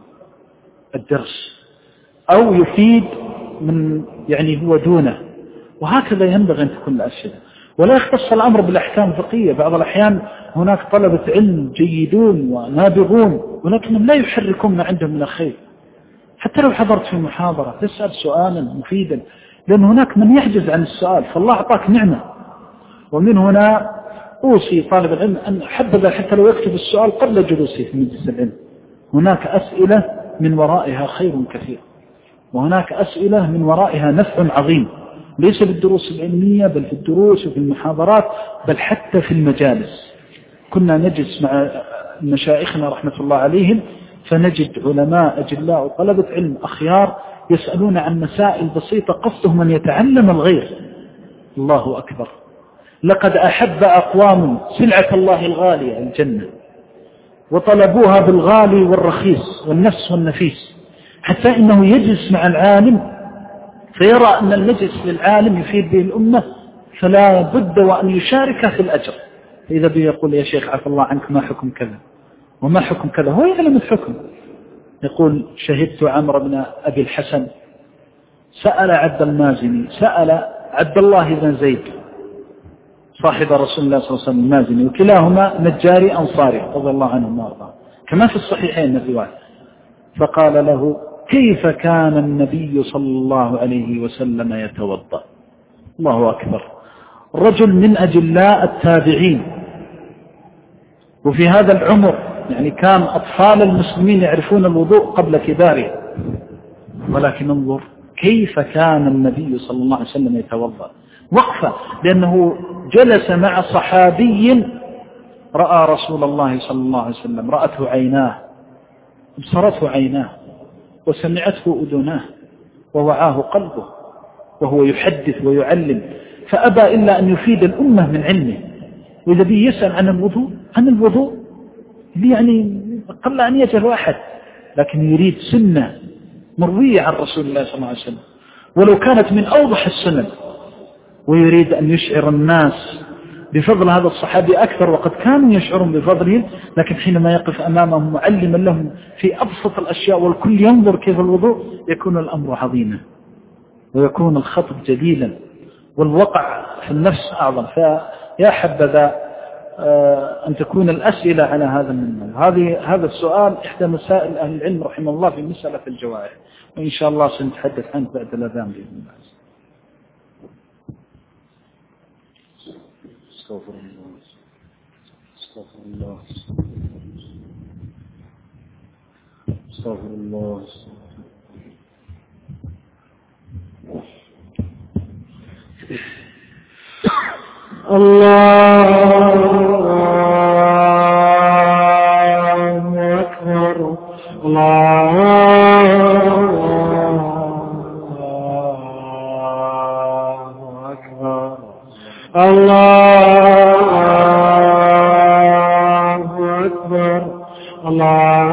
Speaker 2: الدرس أو يفيد من يعني هو دونه. وهكذا ينبغي أن تكون الأسئلة، ولا يختص الأمر بالأحكام الفقهية. بعض الأحيان هناك طلبة علم جيدون ونابغون ولكنهم لا يحركون ما عندهم من الخير. حتى لو حضرت في محاضرة تسأل سؤالا مفيدا، لأن هناك من يحجز عن السؤال، فالله أعطاك نعمة. ومن هنا أوصي طالب العلم أن حبذا حتى لو يكتب السؤال قبل جلوسه في مجلس العلم. هناك أسئلة من ورائها خير كثير، وهناك أسئلة من ورائها نفع عظيم، ليس بالدروس العلمية بل في الدروس وفي المحاضرات، بل حتى في المجالس. كنا نجلس مع مشايخنا رحمة الله عليهم فنجد علماء أجلاء وطلبة علم أخيار يسألون عن مسائل بسيطة قصدهم أن يتعلم الغير. الله أكبر. لقد أحب أقوام سلعة الله الغالية الجنة وطلبوها بالغالي والرخيص والنفس والنفيس، حتى إنه يجلس مع العالم فيرى أن المجلس للعالم يفيد به الأمة فلا بد وأن يشارك في الأجر. فإذا بيقول يا شيخ عفى الله عنك ما حكم كذا وما حكم كذا، هو يعلم الحكم. يقول شهدت عمرو بن أبي الحسن سأل عبد المازني، سأل عبد الله بن زيد صاحب رسول الله صلى الله عليه وسلم المازني، وكلاهما نجاري أنصاري رضي الله عنهم وارضاهم كما في الصحيحين الرواية، فقال له كيف كان النبي صلى الله عليه وسلم يتوضأ؟ الله أكبر. رجل من أجلاء التابعين وفي هذا العمر، يعني كان أطفال المسلمين يعرفون الوضوء قبل كبارهم، ولكن انظر كيف كان النبي صلى الله عليه وسلم يتوضأ. وقفة، لأنه جلس مع صحابي رأى رسول الله صلى الله عليه وسلم، رأته عيناه، ابصرته عيناه، وسمعته أذناه، ووعاه قلبه، وهو يحدث ويعلم، فأبى إلا أن يفيد الأمة من علمه. وإذا بي يسأل عن الوضوء يعني قل أن يجهل واحد، لكن يريد سنة مروية عن رسول الله صلى الله عليه وسلم ولو كانت من أوضح السنن، ويريد أن يشعر الناس بفضل هذا الصحابي أكثر، وقد كانوا يشعرون بفضله، لكن حينما يقف أمامهم معلما لهم في أبسط الأشياء والكل ينظر كيف الوضوء يكون الأمر عظيما ويكون الخطب جليلا والوقع في النفس أعظم. فيا حبذا أن تكون الأسئلة على هذا المنهج. هذا السؤال إحدى مسائل أهل العلم رحمه الله في مسألة الجوارح، وإن شاء الله سنتحدث عنه بعد الأذان بإذن الله. استغفر الله استغفر الله استغفر الله الله أكبر الله أكبر الله أكبر الله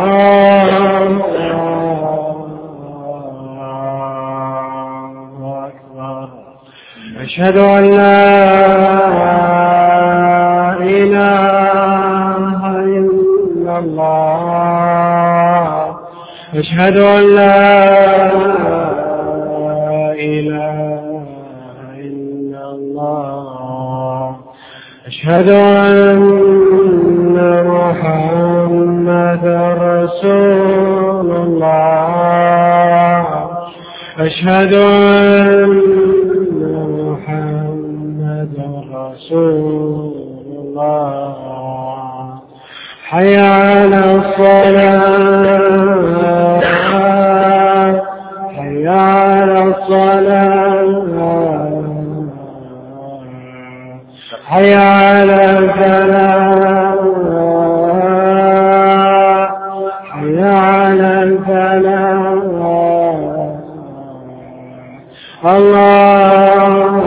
Speaker 2: أكبر. أشهد أن لا إله إلا الله أشهد أن لا إله إلا الله أشهد أن محمدا رسول الله أشهد أن محمدا رسول الله. حي على الصلاة حي على الصلاة حي على الفلاح حي على الفلاح. الله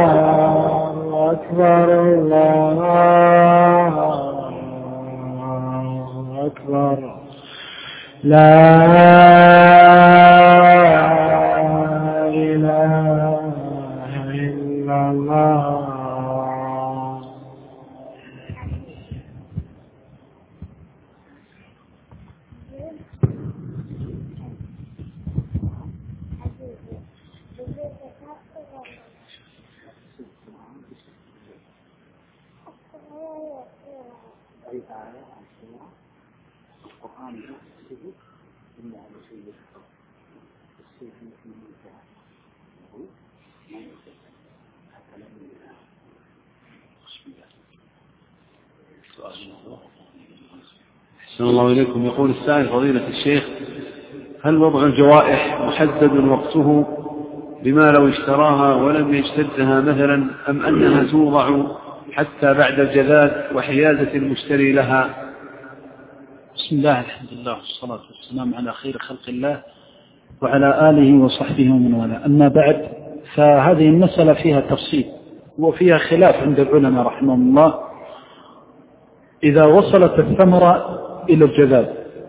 Speaker 2: أكبر الله أكبر. لا إله إلا الله.
Speaker 1: أحسن الله إليكم. يقول السائل فضيلة الشيخ: هل وضع الجوائح محدد وقته بما لو اشتراها ولم يجتدها مثلا، أم أنها توضع حتى بعد الجذاذ وحيازة المشتري لها؟
Speaker 2: بسم الله، الحمد لله والصلاة والسلام على خير خلق الله وعلى آله وصحبه ومن والاه. أما بعد، فهذه المسألة فيها تفصيل وفيها خلاف عند العلماء رحمهم الله. إذا وصلت الثمرة إلى الجذاذ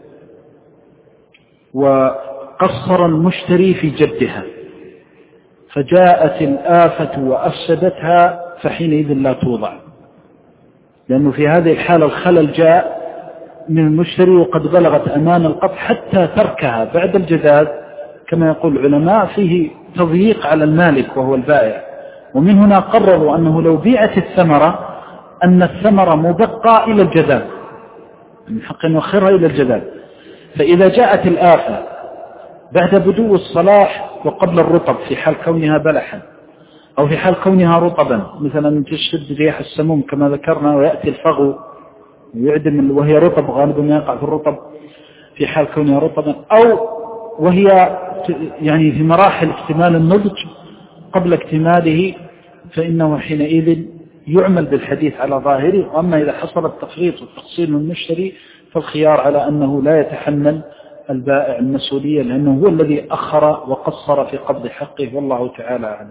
Speaker 2: وقصر المشتري في جدها فجاءت الآفة وأفسدتها، فحينئذ لا توضع، لأنه في هذه الحالة الخلل جاء من المشتري وقد بلغت أمان القطع حتى تركها بعد الجذاذ، كما يقول العلماء فيه تضييق على المالك وهو البائع. ومن هنا قرروا أنه لو بيعت الثمرة أن الثمرة مبقى إلى الجذاذ، من حق نؤخرها إلى الجذاذ. فإذا جاءت الآفة بعد بدو الصلاح وقبل الرطب في حال كونها بلحا أو في حال كونها رطبا، مثلا تشد رياح السموم كما ذكرنا ويأتي الفغو ويعدم وهي رطب، غالبا ما يقع في الرطب في حال كونها رطبا، أو وهي يعني في مراحل اكتمال النضج قبل اكتماله، فإنه حينئذ يعمل بالحديث على ظاهره. وأما إذا حصل التفريط والتقصير من المشتري فالخيار على أنه لا يتحمل البائع المسؤولية، لأنه هو الذي أخر وقصر في قبض حقه، والله تعالى أعلم.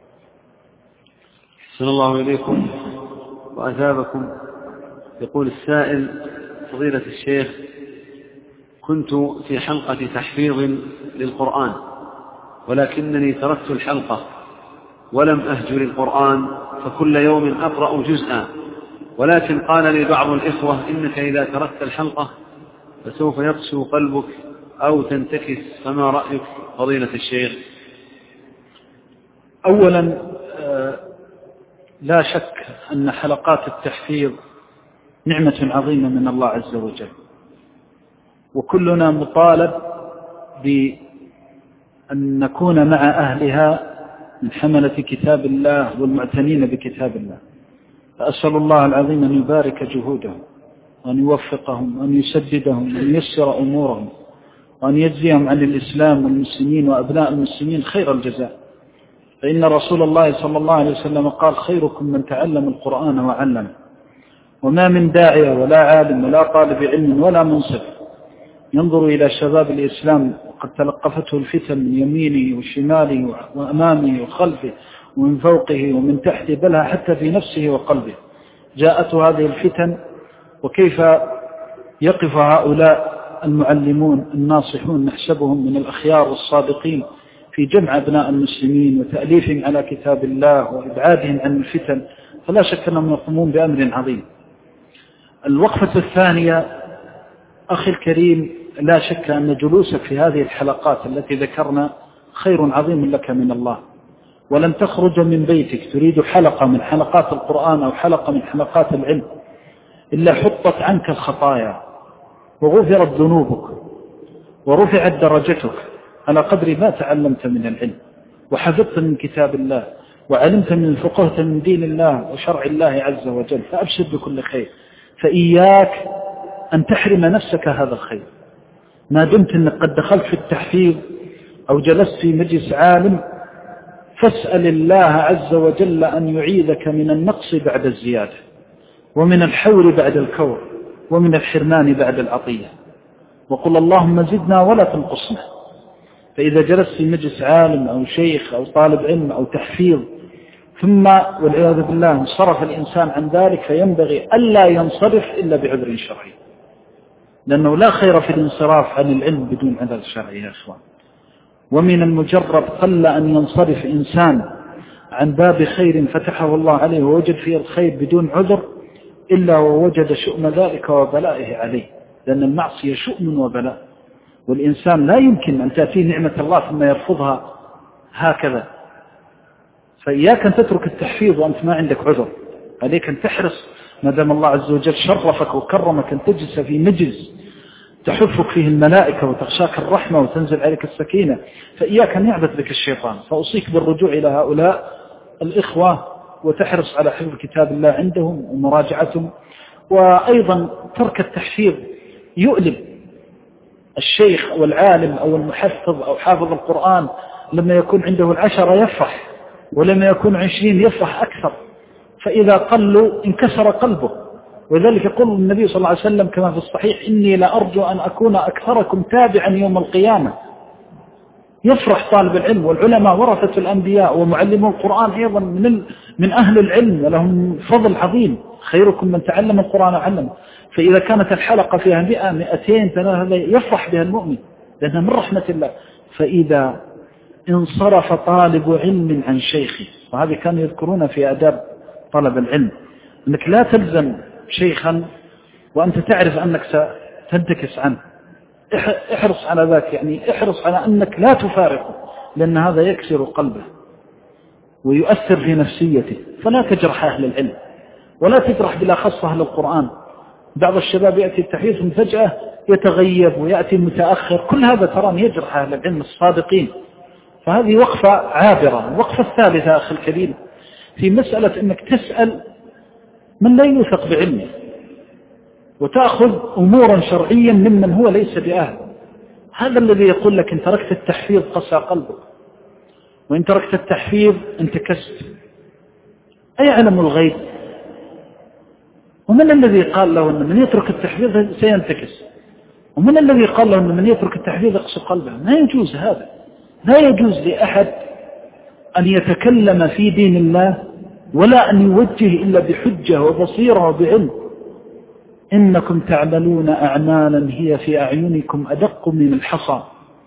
Speaker 1: أحسن الله إليكم وأثابكم. يقول السائل فضيلة الشيخ: كنت في حلقة تحفيظ للقرآن ولكنني تركت الحلقة ولم أهجر القرآن، فكل يوم أقرأ جزءا، ولكن قال لي بعض الإخوة إنك إذا تركت الحلقة فسوف يقسو قلبك أو تنتكس، فما رأيك فضيلة الشيخ؟
Speaker 2: أولا لا شك أن حلقات التحفيظ نعمة عظيمة من الله عز وجل، وكلنا مطالب بأن نكون مع أهلها من حملة كتاب الله والمعتنين بكتاب الله. فأسأل الله العظيم أن يبارك جهودهم وأن يوفقهم وأن يسددهم وأن ييسر أمورهم وأن يجزيهم عن الإسلام والمسلمين وأبناء المسلمين خير الجزاء. فإن رسول الله صلى الله عليه وسلم قال: خيركم من تعلم القرآن وعلمه. وما من داعية ولا عالم ولا طالب علم ولا منصف ينظر إلى شباب الإسلام وقد تلقفته الفتن من يمينه وشماله وأمامه وخلفه ومن فوقه ومن تحته، بل حتى في نفسه وقلبه جاءت هذه الفتن، وكيف يقف هؤلاء المعلمون الناصحون نحسبهم من الأخيار والصادقين في جمع أبناء المسلمين وتأليفهم على كتاب الله وإبعادهم عن الفتن، فلا شك أنهم يقومون بأمر عظيم. الوقفة الثانية أخي الكريم، لا شك أن جلوسك في هذه الحلقات التي ذكرنا خير عظيم لك من الله، ولن تخرج من بيتك تريد حلقة من حلقات القرآن أو حلقة من حلقات العلم إلا حطت عنك الخطايا وغفرت ذنوبك ورفعت درجتك على قدر ما تعلمت من العلم وحفظت من كتاب الله وعلمت من فقهت من دين الله وشرع الله عز وجل، فأبشر بكل خير. فإياك أن تحرم نفسك هذا الخير ما دمت أنك قد دخلت في التحفيظ أو جلست في مجلس عالم، فاسأل الله عز وجل أن يعيذك من النقص بعد الزيادة ومن الحور بعد الكور ومن الحرمان بعد العطية، وقل اللهم زدنا ولا تنقصنا. فإذا جلست في مجلس عالم أو شيخ أو طالب علم أو تحفيظ ثم والعياذ بالله انصرف الإنسان عن ذلك، فينبغي ألا ينصرف إلا بعذر شرعي، لأنه لا خير في الانصراف عن العلم بدون عذر شرعي يا إخوان. ومن المجرب قل أن ينصرف إنسان عن باب خير فتحه الله عليه ووجد فيه الخير بدون عذر إلا ووجد شؤم ذلك وبلائه عليه، لأن المعصية شؤم وبلاء، والإنسان لا يمكن أن تأتيه نعمة الله ثم يرفضها هكذا. فإياك أن تترك التحفيظ وأنت ما عندك عذر، عليك أن تحرص ما دام الله عز وجل شرفك وكرمك أن تجلس في مجلس تحفك فيه الملائكة وتغشاك الرحمة وتنزل عليك السكينة، فإياك أن يعبث بك الشيطان. فأوصيك بالرجوع إلى هؤلاء الإخوة وتحرص على حفظ كتاب الله عندهم ومراجعتهم وأيضا ترك التحفيظ يؤلم الشيخ أو العالم أو المحفظ أو حافظ القرآن، لما يكون عنده 10 يفرح، ولما يكون 20 يفرح أكثر، فإذا قلوا انكسر قلبه. وذلك يقول النبي صلى الله عليه وسلم كما في الصحيح: إني لأرجو أن أكون أكثركم تابعا يوم القيامة. يفرح طالب العلم، والعلماء ورثة الأنبياء ومعلمو القرآن أيضا من أهل العلم ولهم فضل عظيم، خيركم من تعلم القرآن وعلمه. فإذا كانت الحلقة فيها 100 200 300 يفرح بها المؤمن لأنها من رحمة الله. فإذا انصرف طالب علم عن شيخه، وهذه كانوا يذكرون في آداب طلب العلم، أنك لا تلزم شيخا وأنت تعرف أنك ستنتكس عنه، احرص على ذلك، يعني احرص على أنك لا تفارقه، لأن هذا يكسر قلبه ويؤثر في نفسيته. فلا تجرح أهل العلم ولا تجرح بالأخص أهل القرآن. بعض الشباب يأتي التحفيظ فجأة يتغيب ويأتي متأخر، كل هذا ترى يجرح أهل العلم الصادقين. فهذه وقفة عابرة. الوقفة الثالثة أخي الكريم في مسألة أنك تسأل من لا يوثق بعلمه وتأخذ أمورا شرعيا ممن هو ليس بأهل. هذا الذي يقول لك إن تركت التحفيظ قسى قلبك، وإن تركت التحفيظ انتكست. أيعلم الغيب؟ ومن الذي قال له أن من يترك التحفيظ سينتكس؟ ومن الذي قال له أن من يترك التحفيظ يقسى قلبه؟ ما يجوز هذا. لا يجوز لأحد أن يتكلم في دين الله ولا أن يوجه إلا بحجة وبصيرة وبعلم. إنكم تعملون أعمالا هي في أعينكم أدق من الحصى.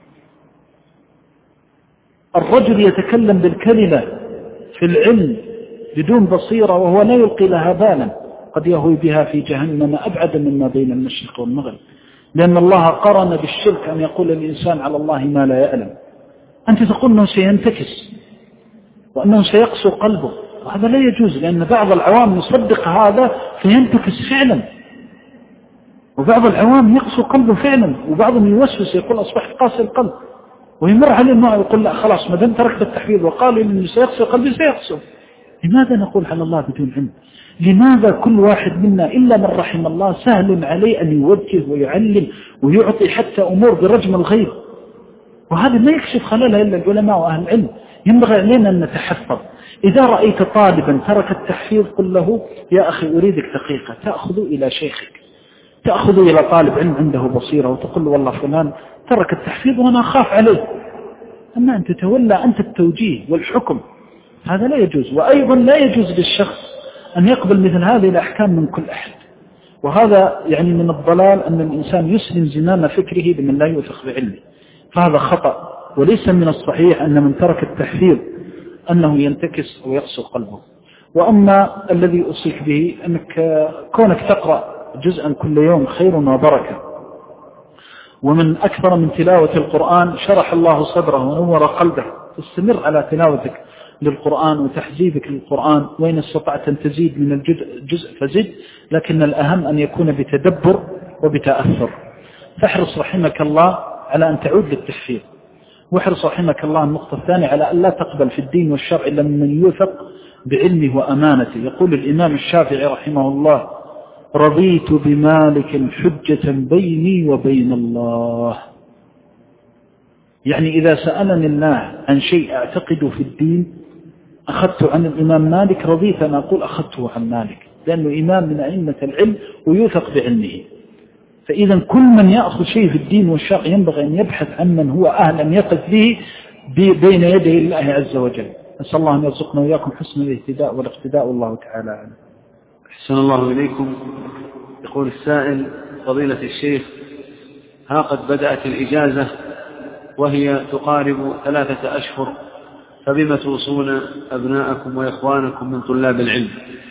Speaker 2: الرجل يتكلم بالكلمة في العلم بدون بصيرة وهو لا يلقي لها بالا، قد يهوي بها في جهنم أبعد مما بين المشرق والمغرب، لأن الله قرن بالشرك أن يقول الإنسان على الله ما لا يعلم. أنت تقول أنه سينتكس وأنه سيقسو قلبه، وهذا لا يجوز، لأن بعض العوام يصدق هذا فينتكس فعلا، وبعض العوام يقسو قلبه فعلا، وبعضهم يوسوس يقول أصبحت قاسي القلب، ويمر عليه الماء يقول لا خلاص ما دام تركت التحفيظ وقالوا إنه سيقسو قلبي سيقسو. لماذا نقول على الله بدون علم؟ لماذا كل واحد منا إلا من رحم الله سهل عليه أن يوجه ويعلم ويعطي حتى أمور برجم الغيب؟ وهذا ما يكشف خلالها إلا العلماء وأهل العلم. ينبغي علينا أن نتحفظ. إذا رأيت طالبا ترك التحفيظ قل له يا أخي أريدك دقيقة، تأخذ إلى شيخك، تأخذ إلى طالب علم عنده بصيرة وتقول له والله فلان ترك التحفيظ وأنا أخاف عليه. أما أن تتولى أنت التوجيه والحكم، هذا لا يجوز. وأيضا لا يجوز للشخص أن يقبل مثل هذه الأحكام من كل أحد. وهذا يعني من الضلال أن الإنسان يسلم زمام فكره بمن لا يوثق بعلمه، فهذا خطأ. وليس من الصحيح أن من ترك التحفيظ أنه ينتكس أو يقسو قلبه. وأما الذي أوصيك به أنك كونك تقرأ جزءا كل يوم خير وبركة، ومن أكثر من تلاوة القرآن شرح الله صدره ونور قلبه. تستمر على تلاوتك للقرآن وتحزيبك للقرآن، وإن استطعت أن تزيد من الجزء فزد، لكن الأهم أن يكون بتدبر وبتأثر. فاحرص رحمك الله على أن تعود للتحفيظ، واحرص رحمك الله النقطة الثانية على أن لا تقبل في الدين والشرع إلا من يوثق بعلمه وأمانته. يقول الإمام الشافعي رحمه الله: رضيت بمالك حجة بيني وبين الله. يعني إذا سألني الله عن شيء أعتقد في الدين أخذت عن الإمام مالك، رضيت أن أقول أخذته عن مالك، لأنه إمام من أئمة العلم ويوثق بعلمه. فإذا كل من يأخذ شيء في الدين والشرع ينبغي أن يبحث عن من هو أهل أن يقف به بين يدي الله عز وجل. نسأل الله أن يرزقنا وإياكم حسن الاهتداء والاقتداء، والله تعالى أعلم.
Speaker 1: أحسن الله إليكم. يقول السائل: فضيلة الشيخ، ها قد بدأت الإجازة وهي تقارب 3 أشهر، فبما توصون أبناءكم وإخوانكم من طلاب العلم؟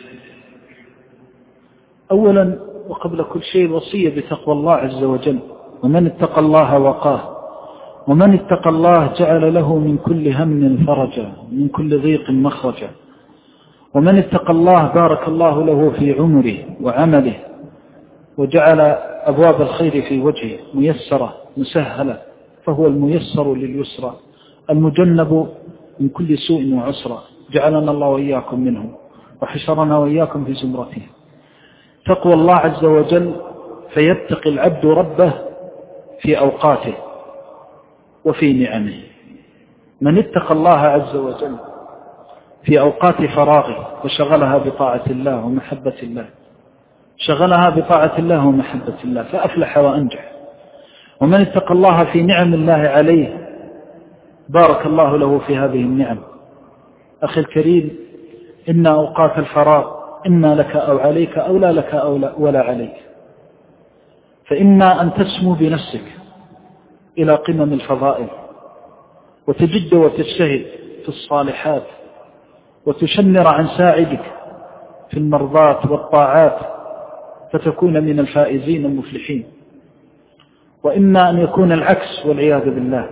Speaker 2: أولا وقبل كل شيء الوصية بتقوى الله عز وجل، ومن اتقى الله وقاه، ومن اتقى الله جعل له من كل هم فرجا، من كل ضيق مخرجا، ومن اتقى الله بارك الله له في عمره وعمله، وجعل أبواب الخير في وجهه ميسرة مسهلة، فهو الميسر لليسرى المجنب من كل سوء وعسرة. جعلنا الله وإياكم منهم وحشرنا وإياكم في زمرته. تقوى الله عز وجل فيتقي العبد ربه في أوقاته وفي نعمه. من اتقى الله عز وجل في أوقات فراغه وشغلها بطاعة الله ومحبة الله، شغلها بطاعة الله ومحبة الله، فأفلح وأنجح. ومن اتقى الله في نعم الله عليه بارك الله له في هذه النعم. أخي الكريم، إن أوقات الفراغ إما لك أو عليك أو لا لك أو لا ولا عليك، فإما أن تسمو بنفسك إلى قمم الفضائل وتجد وتجتهد في الصالحات وتشمر عن ساعدك في المرضات والطاعات فتكون من الفائزين المفلحين، وإما أن يكون العكس والعياذ بالله،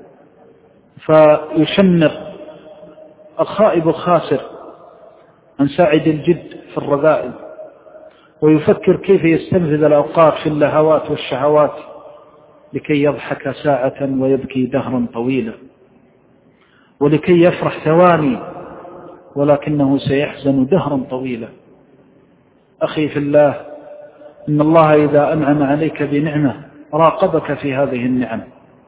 Speaker 2: فيشمر الخائب الخاسر عن ساعد الجد في الرذائل ويفكر كيف يستنفذ الأوقات في اللهوات والشهوات لكي يضحك ساعة ويبكي دهرا طويلا، ولكي يفرح ثواني ولكنه سيحزن دهرا طويلا. أخي في الله، إن الله إذا أنعم عليك بنعمة راقبك في هذه النعم،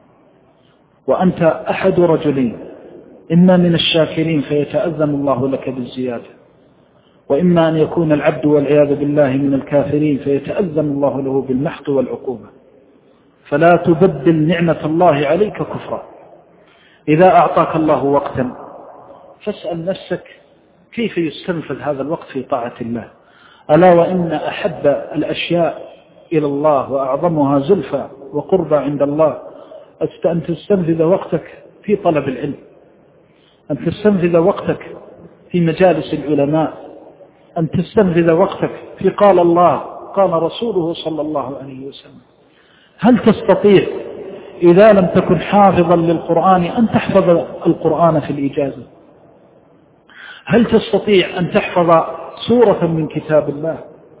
Speaker 2: وأنت أحد رجلين: إما من الشاكرين فيتأذن الله لك بالزيادة، وإما أن يكون العبد والعياذ بالله من الكافرين فيتأذن الله له بالمحق والعقوبة. فلا تبدل نعمة الله عليك كفرا. إذا أعطاك الله وقتا فاسأل نفسك كيف يستنفذ هذا الوقت في طاعة الله. ألا وإن أحب الأشياء إلى الله وأعظمها زلفى وقربى عند الله أن تستنفذ وقتك في طلب العلم، أن تستنفذ وقتك في مجالس العلماء، أن تستنفذ وقتك في قال الله قال رسوله صلى الله عليه وسلم. هل تستطيع إذا لم تكن حافظا للقرآن أن تحفظ القرآن في الإجازة؟ هل تستطيع أن تحفظ سورة من كتاب الله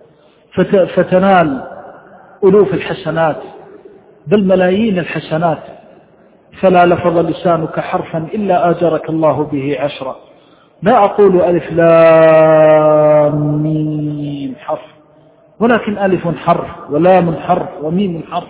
Speaker 2: فتنال ألوف الحسنات بل ملايين الحسنات، فلا لفظ لسانك حرفا إلا آجرك الله به 10؟ لا أقول ألف لام ميم حرف، ولكن ألف حرف ولام حرف وميم حرف.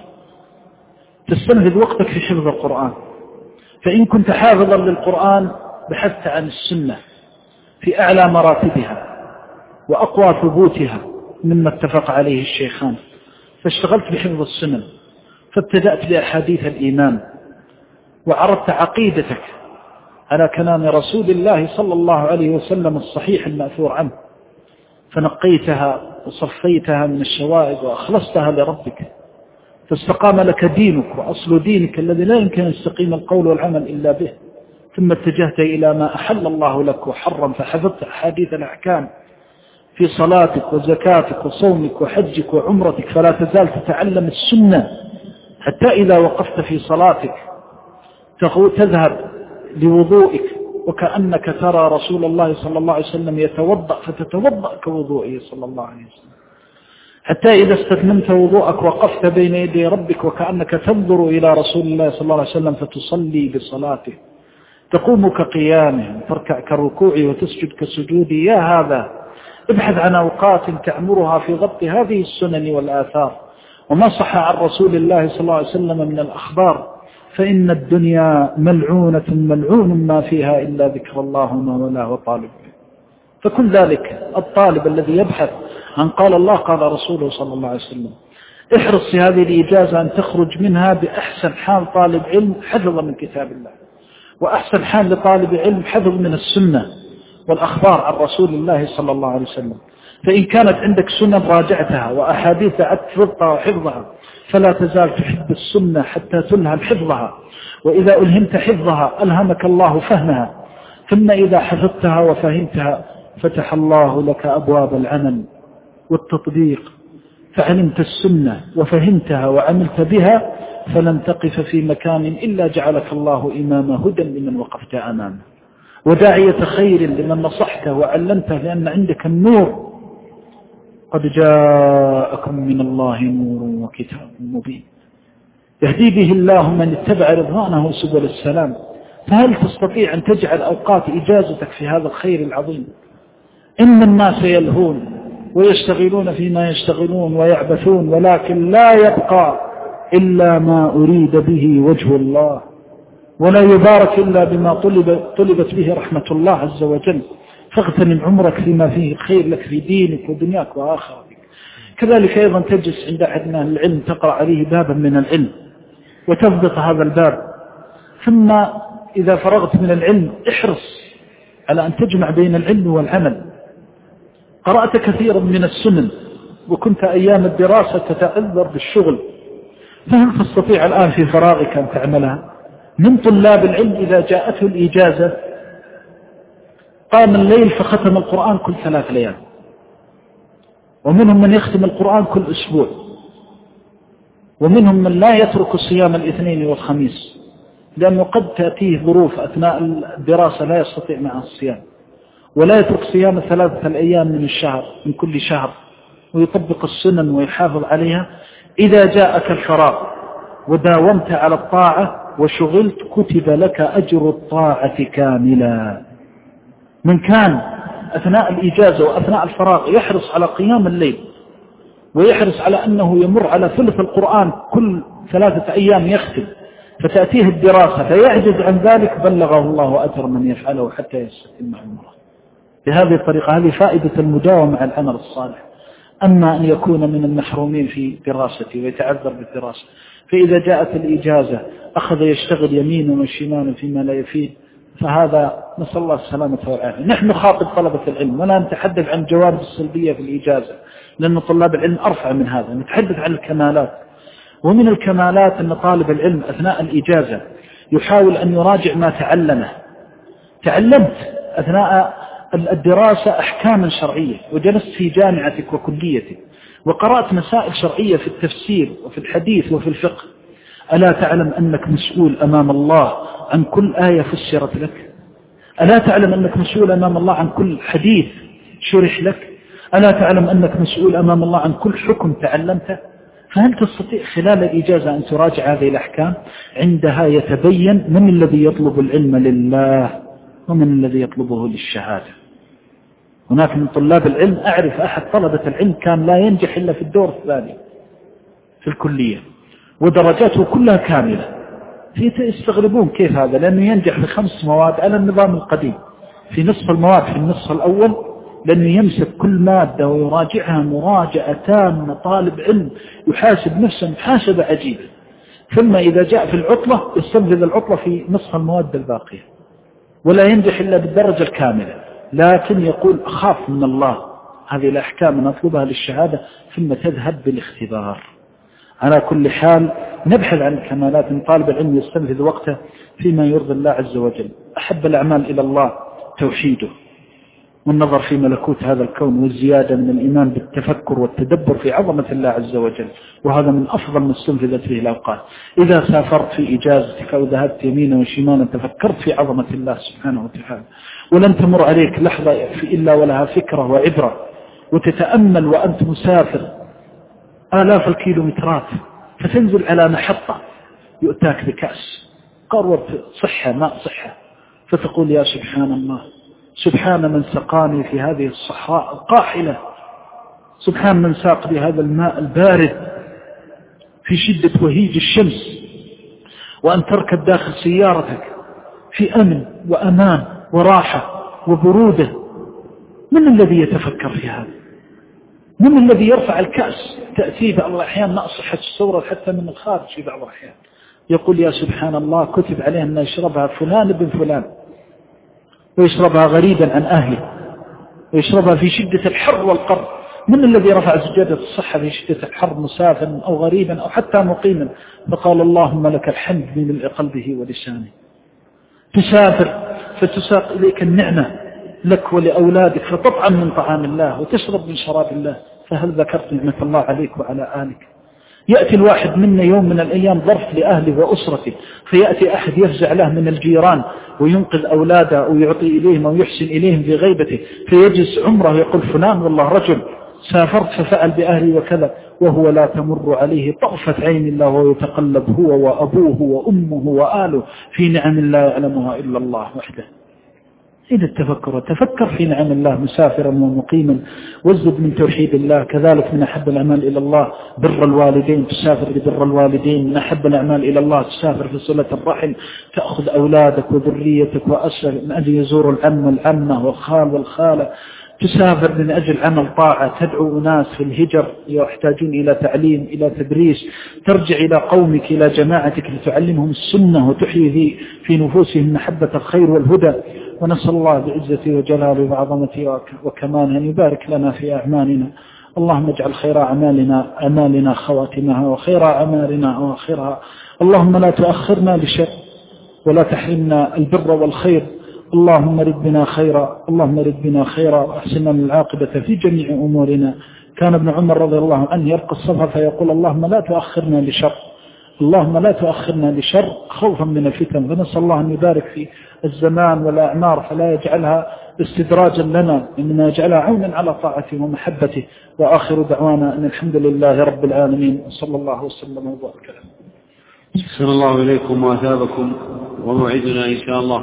Speaker 2: تستنفذ وقتك في حفظ القرآن. فإن كنت حافظا للقرآن بحثت عن السنة في أعلى مراتبها وأقوى ثبوتها مما اتفق عليه الشيخان، فاشتغلت بحفظ السنن، فابتدأت بأحاديث الإيمان وعرضت عقيدتك على كلام رسول الله صلى الله عليه وسلم الصحيح المأثور عنه، فنقيتها وصفيتها من الشوائب وأخلصتها لربك، فاستقام لك دينك وأصل دينك الذي لا يمكن أن يستقيم القول والعمل إلا به. ثم اتجهت إلى ما أحل الله لك وحرم، فحفظت أحاديث الأحكام في صلاتك وزكاتك وصومك وحجك وعمرتك، فلا تزال تتعلم السنة حتى إذا وقفت في صلاتك تذهب لوضوئك وكأنك ترى رسول الله صلى الله عليه وسلم يتوضأ فتتوضأ كوضوئه صلى الله عليه وسلم، حتى إذا استتممت وضوءك وقفت بين يدي ربك وكأنك تنظر إلى رسول الله صلى الله عليه وسلم فتصلي بصلاته، تقوم كقيامه، تركع كركوعه، وتسجد كسجوده. يا هذا ابحث عن أوقات تعمرها في ضبط هذه السنن والآثار وما صح عن رسول الله صلى الله عليه وسلم من الأخبار، فإن الدنيا ملعونة ملعون ما فيها إلا ذكر الله وما والاه وطالب. فكل ذلك الطالب الذي يبحث عن قال الله قال رسوله صلى الله عليه وسلم، احرص في هذه الإجازة أن تخرج منها بأحسن حال طالب علم حفظ من كتاب الله، وأحسن حال لطالب علم حفظ من السنة والأخبار عن رسول الله صلى الله عليه وسلم. فإن كانت عندك سنة راجعتها وأحاديث حفظتها وحفظها، فلا تزال تحب السنة حتى تلهم حفظها، وإذا ألهمت حفظها ألهمك الله فهمها، ثم إذا حفظتها وفهمتها فتح الله لك أبواب العمل والتطبيق، فعلمت السنة وفهمتها وعملت بها، فلن تقف في مكان إلا جعلك الله إمام هدى لمن وقفت أمامه، وداعية خير لمن نصحته وعلمته، لأن عندك النور. قد جاءكم من الله نور وكتاب مبين يهدي به الله من اتبع رضوانه سبل السلام. فهل تستطيع أن تجعل أوقات إجازتك في هذا الخير العظيم؟ إن الناس يلهون ويشتغلون فيما يشتغلون ويعبثون، ولكن لا يبقى إلا ما أريد به وجه الله، ولا يبارك إلا بما طلبت به رحمة الله عز وجل. فاغتنم عمرك فيما فيه خير لك في دينك ودنياك وآخرتك. كذلك أيضا تجلس عند أحد من العلم تقرأ عليه بابا من العلم وتضبط هذا الباب، ثم إذا فرغت من العلم احرص على أن تجمع بين العلم والعمل. قرأت كثيرا من السنن وكنت أيام الدراسة تتعذر بالشغل، فهل تستطيع الآن في فراغك أن تعملها؟ من طلاب العلم إذا جاءته الإجازة قام الليل فختم القرآن كل 3 ليال، ومنهم من يختم القرآن كل أسبوع، ومنهم من لا يترك صيام الاثنين والخميس، لأنه قد تأتيه ظروف أثناء الدراسة لا يستطيع معها الصيام، ولا يترك صيام 3 أيام من الشهر من كل شهر، ويطبق السنن ويحافظ عليها. إذا جاءك الفراغ وداومت على الطاعة وشغلت كتب لك أجر الطاعة كاملا. من كان أثناء الإجازة وأثناء الفراغ يحرص على قيام الليل ويحرص على أنه يمر على ثلث القرآن كل 3 أيام يختم، فتأتيه الدراسة فيعجز عن ذلك، بلغه الله أجر من يفعله حتى يستتم عمره. بهذه الطريقة هذه فائدة المداومة على العمل الصالح. أما أن يكون من المحرومين في دراسته ويتعذر بالدراسة، فإذا جاءت الإجازة أخذ يشتغل يمينا وشمالا فيما لا يفيد، فهذا نسأل الله السلامة والعافية. نحن نخاطب طلبة العلم ولا نتحدث عن الجوانب السلبية في الإجازة، لأن طلاب العلم أرفع من هذا، نتحدث عن الكمالات. ومن الكمالات أن طالب العلم أثناء الإجازة يحاول أن يراجع ما تعلمه. تعلمت أثناء الدراسة أحكاما شرعية وجلست في جامعتك وكليتك وقرأت مسائل شرعية في التفسير وفي الحديث وفي الفقه، ألا تعلم أنك مسؤول أمام الله عن كل آية فسرت لك؟ ألا تعلم أنك مسؤول أمام الله عن كل حديث شرح لك؟ ألا تعلم أنك مسؤول أمام الله عن كل حكم تعلمته؟ فهل تستطيع خلال الإجازة أن تراجع هذه الأحكام؟ عندها يتبين من الذي يطلب العلم لله ومن الذي يطلبه للشهادة. هناك من طلاب العلم أعرف أحد طلبة العلم كان لا ينجح إلا في الدور الثاني في الكلية ودرجاته كلها كاملة. يستغربون كيف هذا، لأنه ينجح في 5 مواد على النظام القديم، في نصف المواد في النصف الأول، لأنه يمسك كل مادة ويراجعها مراجعة تامة. طالب علم يحاسب نفسه محاسبة عجيبة، ثم إذا جاء في العطلة يستنفذ العطلة في نصف المواد الباقية، ولا ينجح إلا بالدرجة الكاملة، لكن يقول أخاف من الله، هذه الأحكام نطلبها للشهادة ثم تذهب بالاختبار. على كل حال نبحث عن الكمالات. من طالب العلم يستنفذ وقته فيما يرضي الله عز وجل. أحب الأعمال إلى الله توحيده والنظر في ملكوت هذا الكون، والزيادة من الإيمان بالتفكر والتدبر في عظمة الله عز وجل، وهذا من أفضل ما استنفذت فيه الأوقات. إذا سافرت في إجازتك أو ذهبت يمينا وشمالا تفكرت في عظمة الله سبحانه وتعالى، ولن تمر عليك لحظة إلا ولها فكرة وعبرة، وتتأمل وأنت مسافر آلاف الكيلومترات، فتنزل على محطة يؤتاك بكأس قروة صحة ماء صحة، فتقول يا سبحان الله، سبحان من سقاني في هذه الصحراء القاحلة، سبحان من ساق لي هذا الماء البارد في شدة وهيج الشمس، وأن تركب داخل سيارتك في أمن وأمان وراحة وبرودة. من الذي يتفكر في هذا؟ من الذي يرفع الكأس تأتيه بعض الأحيان نأصحة الصورة حتى من الخارج في بعض الأحيان، يقول يا سبحان الله كتب عليه أن يشربها فلان ابن فلان، ويشربها غريبا عن أهله، ويشربها في شدة الحر والقر. من الذي رفع زجاجة الصحة في شدة الحر مسافرا أو غريبا أو حتى مقيما، فقال اللهم لك الحمد من قلبه ولسانه. تسافر فتساق إليك النعمة لك ولأولادك، فتطعم من طعام الله وتشرب من شراب الله، فهل ذكرت نعمة الله عليك وعلى آلك؟ يأتي الواحد منا يوم من الأيام ظرف لأهله وأسرته، فيأتي أحد يفزع له من الجيران وينقذ أولاده أو يعطي إليهم أو يحسن إليهم في غيبته، فيجلس عمره ويقول فلان والله رجل سافرت ففعل بأهلي وكذا، وهو لا تمر عليه طرفة عين الله ويتقلب هو وأبوه وأمه وآله في نعم لا يعلمها إلا الله وحده. إذا التفكر تفكر في نعم الله مسافرا ومقيما، وازد من توحيد الله. كذلك من أحب الأعمال إلى الله بر الوالدين، تسافر لبر الوالدين. من أحب الأعمال إلى الله تسافر في صلة الرحم، تأخذ أولادك وذريتك وأسر من أجل يزور العم والعمة والخال والخالة. تسافر من أجل عمل طاعة، تدعو ناس في الهجر يحتاجون إلى تعليم إلى تدريس، ترجع إلى قومك إلى جماعتك لتعلمهم السنة وتحيي في نفوسهم محبة الخير والهدى. ونسأل الله بعزته وجلاله وعظمته وكماله أن يبارك لنا في أعمالنا. اللهم اجعل خير أعمالنا خواتمها وخير أعمالنا أواخرها. اللهم لا تؤخرنا لشر ولا تحرمنا البر والخير. اللهم رد بنا خيرا، اللهم رد بنا خيرا وأحسننا العاقبة في جميع أمورنا. كان ابن عمر رضي الله عنه يرقى الصفا فيقول اللهم لا تؤخرنا لشر، اللهم لا تؤخرنا لشر خوفا من الفتن. فنسأل الله أن يبارك في الزمان والأعمار فلا يجعلها استدراجا لنا، إنما يجعلها عونا على طاعته ومحبته. وآخر دعوانا أن الحمد لله رب العالمين، صلى الله وسلم وبارك.
Speaker 1: أحسن الله إليكم وأثابكم، وموعدنا إن شاء الله